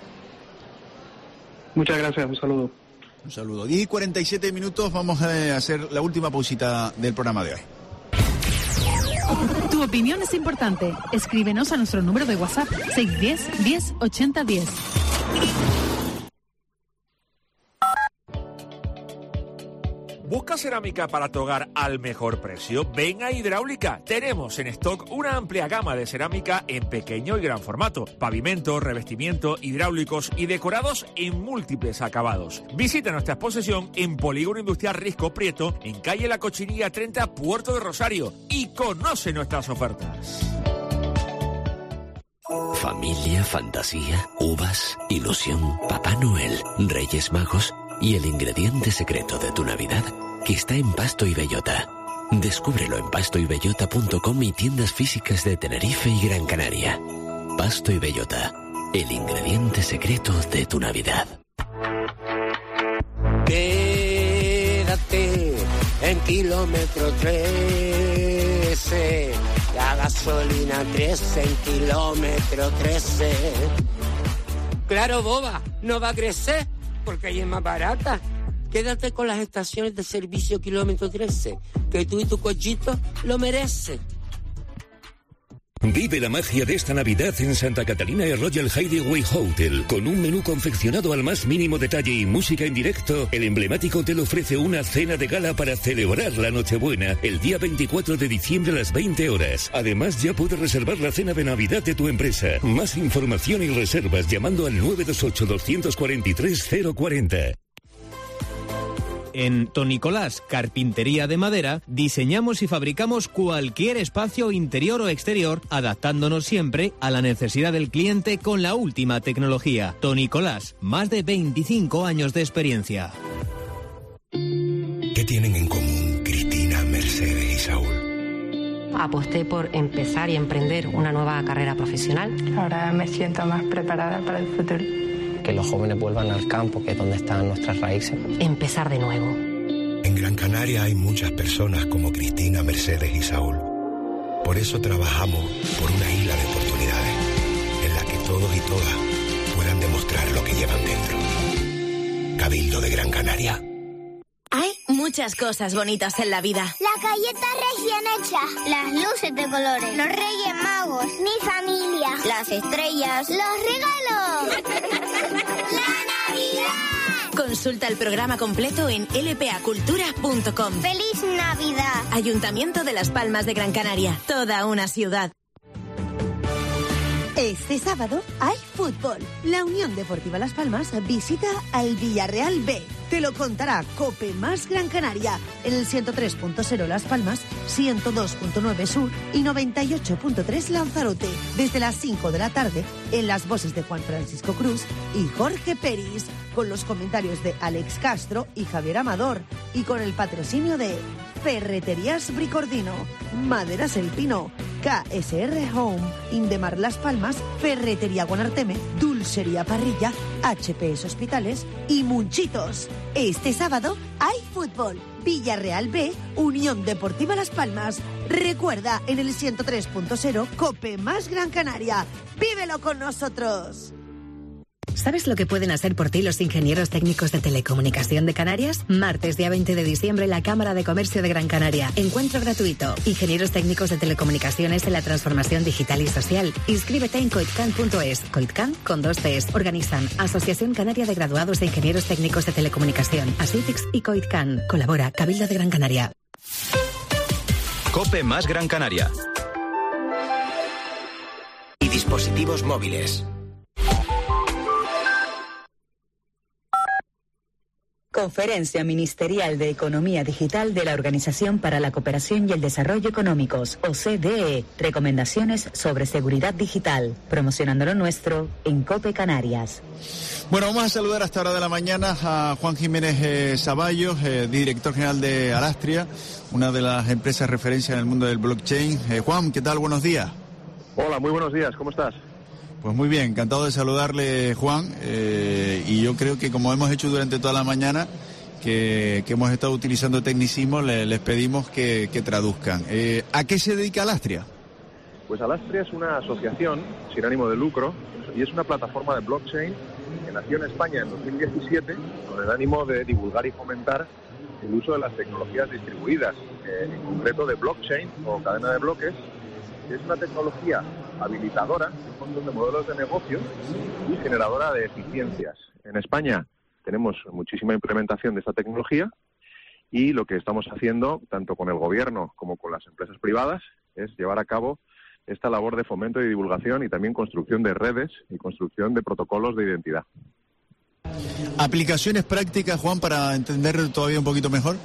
Muchas gracias, un saludo. Un saludo. diez y cuarenta y siete minutos, vamos a hacer la última pausita del programa de hoy. Tu opinión es importante. Escríbenos a nuestro número de WhatsApp seis uno cero, diez, ochenta, diez. ¿Busca cerámica para tu hogar al mejor precio? Ven a Hidráulica. Tenemos en stock una amplia gama de cerámica en pequeño y gran formato. Pavimento, revestimiento, hidráulicos y decorados en múltiples acabados. Visita nuestra exposición en Polígono Industrial Risco Prieto, en calle La Cochinilla treinta, Puerto de Rosario. Y conoce nuestras ofertas. Familia, fantasía, uvas, ilusión, Papá Noel, Reyes Magos y el ingrediente secreto de tu Navidad, que está en Pasto y Bellota. Descúbrelo en pasto y bellota punto com y tiendas físicas de Tenerife y Gran Canaria. Pasto y Bellota, el ingrediente secreto de tu Navidad. Quédate en kilómetro trece, la gasolina trece en kilómetro trece. Claro, boba, no va a crecer porque ahí es más barata. Quédate con las estaciones de servicio kilómetro trece, que tú y tu cochito lo mereces. Vive la magia de esta Navidad en Santa Catalina y Royal Hideaway Hotel. Con un menú confeccionado al más mínimo detalle y música en directo, el emblemático hotel ofrece una cena de gala para celebrar la Nochebuena el día veinticuatro de diciembre a las veinte horas. Además, ya puedes reservar la cena de Navidad de tu empresa. Más información y reservas llamando al nueve dos ocho, dos cuatro tres, cero cuatro cero. En Tonicolás Carpintería de Madera diseñamos y fabricamos cualquier espacio interior o exterior, adaptándonos siempre a la necesidad del cliente con la última tecnología. Tonicolás, más de veinticinco años de experiencia. aposté por empezar y emprender una nueva carrera profesional. Ahora me siento más preparada para el futuro. Que los jóvenes vuelvan al campo, que es donde están nuestras raíces. Empezar de nuevo. En Gran Canaria hay muchas personas como Cristina, Mercedes y Saúl. Por eso trabajamos por una isla de oportunidades, en la que todos y todas puedan demostrar lo que llevan dentro. Cabildo de Gran Canaria. Hay muchas cosas bonitas en la vida. La galleta recién hecha, las luces de colores, los Reyes Magos, mi familia, las estrellas, los regalos. ¡La Navidad! Consulta el programa completo en l p a cultura punto com. ¡Feliz Navidad! Ayuntamiento de Las Palmas de Gran Canaria. Toda una ciudad. Este sábado hay fútbol. La Unión Deportiva Las Palmas visita al Villarreal B. Te lo contará COPE más Gran Canaria en el ciento tres punto cero Las Palmas, ciento dos punto nueve Sur y noventa y ocho punto tres Lanzarote. Desde las cinco de la tarde en las voces de Juan Francisco Cruz y Jorge Peris, con los comentarios de Alex Castro y Javier Amador y con el patrocinio de Ferreterías Bricordino, Maderas El Pino, K S R Home, Indemar Las Palmas, Ferretería Guanarteme, Dulcería Parrilla, H P S Hospitales y Munchitos. Este sábado hay fútbol. Villarreal B, Unión Deportiva Las Palmas. Recuerda, en el ciento tres punto cero, COPE más Gran Canaria. ¡Vívelo con nosotros! ¿Sabes lo que pueden hacer por ti los ingenieros técnicos de telecomunicación de Canarias? Martes, día veinte de diciembre, la Cámara de Comercio de Gran Canaria. Encuentro gratuito. Ingenieros técnicos de telecomunicaciones en la transformación digital y social. Inscríbete en coitcan punto es. Coitcan con dos Cs. Organizan Asociación Canaria de Graduados de Ingenieros Técnicos de Telecomunicación, Asitix y Coitcan. Colabora Cabildo de Gran Canaria. COPE más Gran Canaria. Y dispositivos móviles. Conferencia Ministerial de Economía Digital de la Organización para la Cooperación y el Desarrollo Económicos, O C D E. Recomendaciones sobre seguridad digital. Promocionando lo nuestro en COPE Canarias. Bueno, vamos a saludar hasta hora de la mañana a Juan Jiménez eh, Zaballos, eh, director general de Alastria, una de las empresas referencia en el mundo del blockchain. Eh, Juan, ¿qué tal? Buenos días. Hola, muy buenos días. ¿Cómo estás? Pues muy bien, encantado de saludarle, Juan, eh, y yo creo que como hemos hecho durante toda la mañana, que, que hemos estado utilizando tecnicismos, le, les pedimos que, que traduzcan. Eh, ¿A qué se dedica Alastria? Pues Alastria es una asociación sin ánimo de lucro y es una plataforma de blockchain que nació en España en dos mil diecisiete con el ánimo de divulgar y fomentar el uso de las tecnologías distribuidas, eh, en concreto de blockchain o cadena de bloques, que es una tecnología habilitadora de un montón de modelos de negocio y generadora de eficiencias. En España tenemos muchísima implementación de esta tecnología y lo que estamos haciendo, tanto con el gobierno como con las empresas privadas, es llevar a cabo esta labor de fomento y divulgación y también construcción de redes y construcción de protocolos de identidad. ¿Aplicaciones prácticas, Juan, para entender todavía un poquito mejor?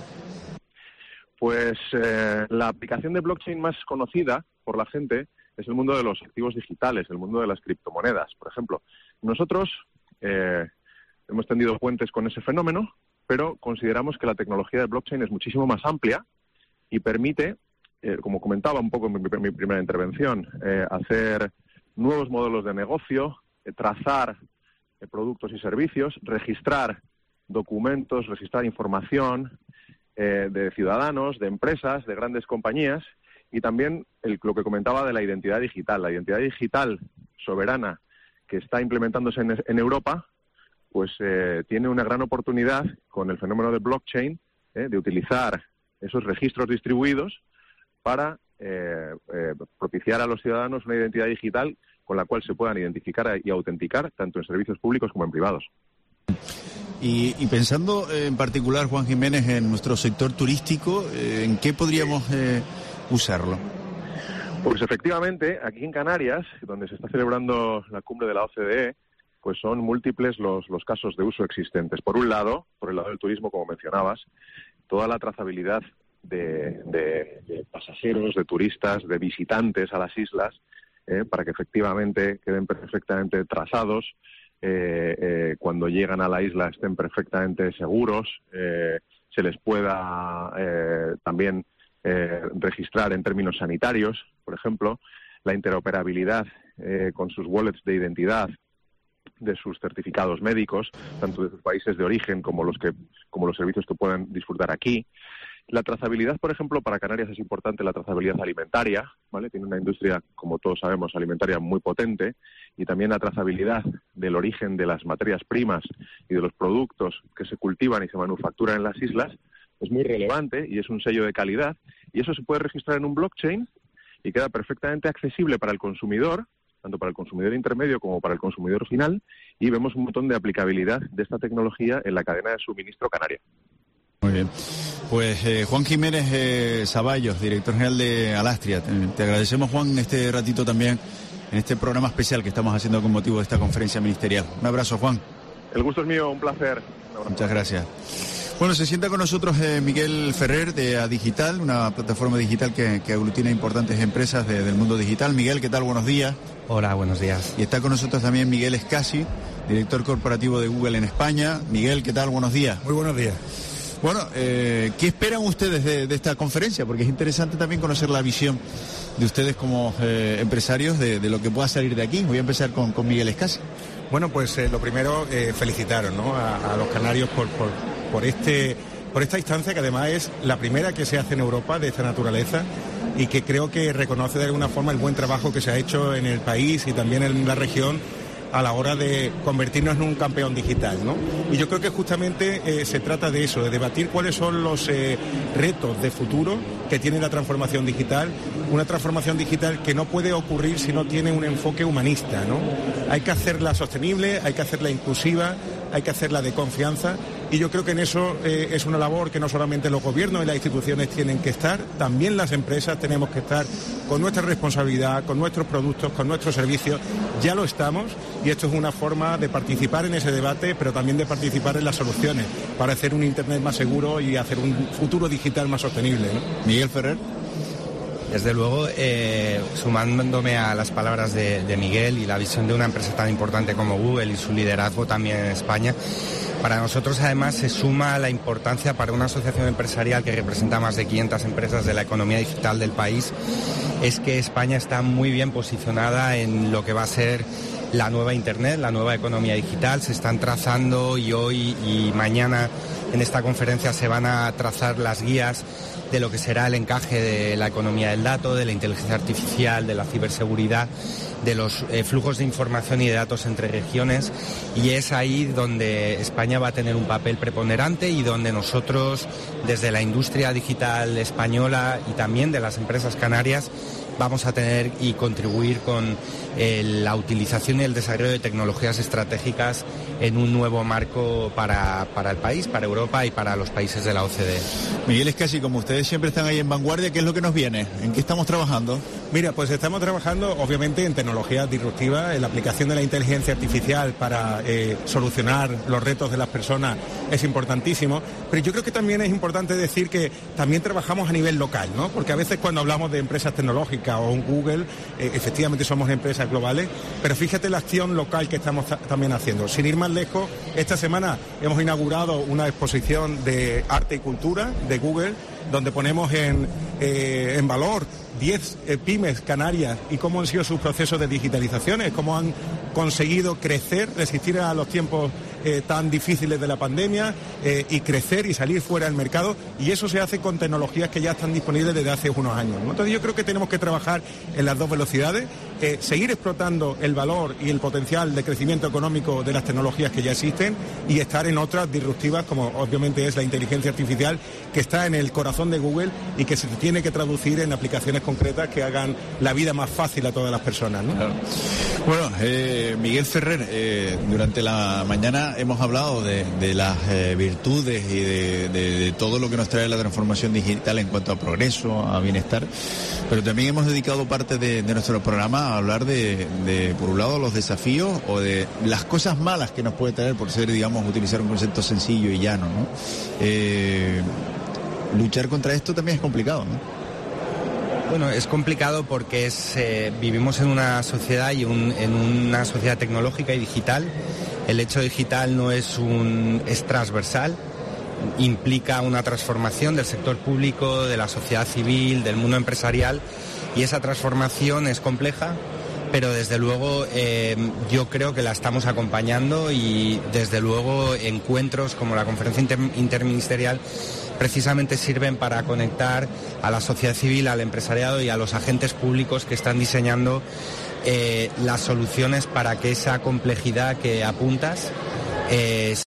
Pues eh, la aplicación de blockchain más conocida por la gente es el mundo de los activos digitales, el mundo de las criptomonedas, por ejemplo. Nosotros eh, hemos tendido puentes con ese fenómeno, pero consideramos que la tecnología de blockchain es muchísimo más amplia y permite, eh, como comentaba un poco en mi, mi primera intervención, eh, hacer nuevos modelos de negocio, eh, trazar eh, productos y servicios, registrar documentos, registrar información eh, de ciudadanos, de empresas, de grandes compañías, y también el, lo que comentaba de la identidad digital. La identidad digital soberana que está implementándose en, en Europa, pues eh, tiene una gran oportunidad con el fenómeno de blockchain, eh, de utilizar esos registros distribuidos para eh, eh, propiciar a los ciudadanos una identidad digital con la cual se puedan identificar y autenticar tanto en servicios públicos como en privados. Y, y pensando en particular, Juan Jiménez, en nuestro sector turístico, eh, ¿en qué podríamos eh, usarlo? Pues efectivamente, aquí en Canarias, donde se está celebrando la cumbre de la O C D E, pues son múltiples los, los casos de uso existentes. Por un lado, por el lado del turismo, como mencionabas, toda la trazabilidad de, de, de pasajeros, de turistas, de visitantes a las islas, eh, para que efectivamente queden perfectamente trazados, eh, eh, cuando llegan a la isla estén perfectamente seguros, eh, se les pueda eh, también eh, registrar en términos sanitarios, por ejemplo, la interoperabilidad eh, con sus wallets de identidad, de sus certificados médicos, tanto de sus países de origen como los que como los servicios que puedan disfrutar aquí. La trazabilidad, por ejemplo, para Canarias es importante la trazabilidad alimentaria, ¿vale? Tiene una industria, como todos sabemos, alimentaria muy potente, y también la trazabilidad del origen de las materias primas y de los productos que se cultivan y se manufacturan en las islas es muy relevante y es un sello de calidad, y eso se puede registrar en un blockchain y queda perfectamente accesible para el consumidor, tanto para el consumidor intermedio como para el consumidor final, y vemos un montón de aplicabilidad de esta tecnología en la cadena de suministro canaria. Muy bien. Pues eh, Juan Jiménez eh, Zaballos, director general de Alastria. Te, te agradecemos, Juan, este ratito también en este programa especial que estamos haciendo con motivo de esta conferencia ministerial. Un abrazo, Juan. El gusto es mío, un placer. Un Muchas gracias. Bueno, se sienta con nosotros eh, Miguel Ferrer de Adigital, una plataforma digital que, que aglutina importantes empresas de, del mundo digital. Miguel, ¿qué tal? Buenos días. Hola, buenos días. Y está con nosotros también Miguel Escasi, director corporativo de Google en España. Miguel, ¿qué tal? Buenos días. Muy buenos días. Bueno, eh, ¿qué esperan ustedes de, de esta conferencia? Porque es interesante también conocer la visión de ustedes como eh, empresarios de, de lo que pueda salir de aquí. Voy a empezar con, con Miguel Escasi. Bueno, pues eh, lo primero, eh, felicitaros, ¿no?, a, a los canarios por, por, por, este, por esta instancia, que además es la primera que se hace en Europa de esta naturaleza, y que creo que reconoce de alguna forma el buen trabajo que se ha hecho en el país y también en la región a la hora de convertirnos en un campeón digital, ¿no? Y yo creo que justamente eh, se trata de eso, de debatir cuáles son los eh, retos de futuro que tiene la transformación digital, una transformación digital que no puede ocurrir si no tiene un enfoque humanista, ¿no? Hay que hacerla sostenible, hay que hacerla inclusiva, hay que hacerla de confianza, y yo creo que en eso eh, es una labor que no solamente los gobiernos y las instituciones tienen que estar, también las empresas tenemos que estar con nuestra responsabilidad, con nuestros productos, con nuestros servicios. Ya lo estamos, y esto es una forma de participar en ese debate, pero también de participar en las soluciones para hacer un Internet más seguro y hacer un futuro digital más sostenible, ¿no? Miguel Ferrer. Desde luego, eh, sumándome a las palabras de, de Miguel y la visión de una empresa tan importante como Google y su liderazgo también en España, para nosotros además se suma la importancia para una asociación empresarial que representa más de quinientas empresas de la economía digital del país, es que España está muy bien posicionada en lo que va a ser la nueva Internet, la nueva economía digital. Se están trazando, y hoy y mañana en esta conferencia se van a trazar las guías de lo que será el encaje de la economía del dato, de la inteligencia artificial, de la ciberseguridad, de los eh, flujos de información y de datos entre regiones, y es ahí donde España va a tener un papel preponderante y donde nosotros, desde la industria digital española y también de las empresas canarias, vamos a tener y contribuir con eh, la utilización y el desarrollo de tecnologías estratégicas en un nuevo marco para, para el país, para Europa y para los países de la O C D E. Miguel Escasi, como ustedes siempre están ahí en vanguardia, ¿qué es lo que nos viene? ¿En qué estamos trabajando? Mira, pues estamos trabajando obviamente en tecnologías disruptivas, en la aplicación de la inteligencia artificial para eh, solucionar los retos de las personas es importantísimo, pero yo creo que también es importante decir que también trabajamos a nivel local, ¿no? Porque a veces cuando hablamos de empresas tecnológicas o un Google, eh, efectivamente somos empresas globales, pero fíjate la acción local que estamos también haciendo. Sin ir más lejos, esta semana hemos inaugurado una exposición de arte y cultura de Google, donde ponemos en, eh, en valor diez eh, pymes canarias y cómo han sido sus procesos de digitalizaciones, cómo han conseguido crecer, resistir a los tiempos eh, tan difíciles de la pandemia eh, y crecer y salir fuera del mercado, y eso se hace con tecnologías que ya están disponibles desde hace unos años, ¿no? Entonces yo creo que tenemos que trabajar en las dos velocidades, eh, seguir explotando el valor y el potencial de crecimiento económico de las tecnologías que ya existen, y estar en otras disruptivas como obviamente es la inteligencia artificial, que está en el corazón de Google y que se tiene que traducir en aplicaciones concretas que hagan la vida más fácil a todas las personas, ¿no? Claro. Bueno, eh, Miguel Ferrer, eh, durante la mañana hemos hablado de, de las eh, virtudes y de, de, de todo lo que nos trae la transformación digital en cuanto a progreso, a bienestar, pero también hemos dedicado parte de, de nuestro programa a hablar de, de, por un lado, los desafíos o de las cosas malas que nos puede traer por ser, digamos, utilizar un concepto sencillo y llano, ¿no? Eh, luchar contra esto también es complicado, ¿no? Bueno, es complicado porque es, eh, vivimos en una sociedad y un, en una sociedad tecnológica y digital. El hecho digital no es un es transversal. implica una transformación del sector público, de la sociedad civil, del mundo empresarial, y esa transformación es compleja, pero desde luego eh, yo creo que la estamos acompañando, y desde luego encuentros como la conferencia inter interministerial precisamente sirven para conectar a la sociedad civil, al empresariado y a los agentes públicos que están diseñando eh, las soluciones para que esa complejidad que apuntas eh,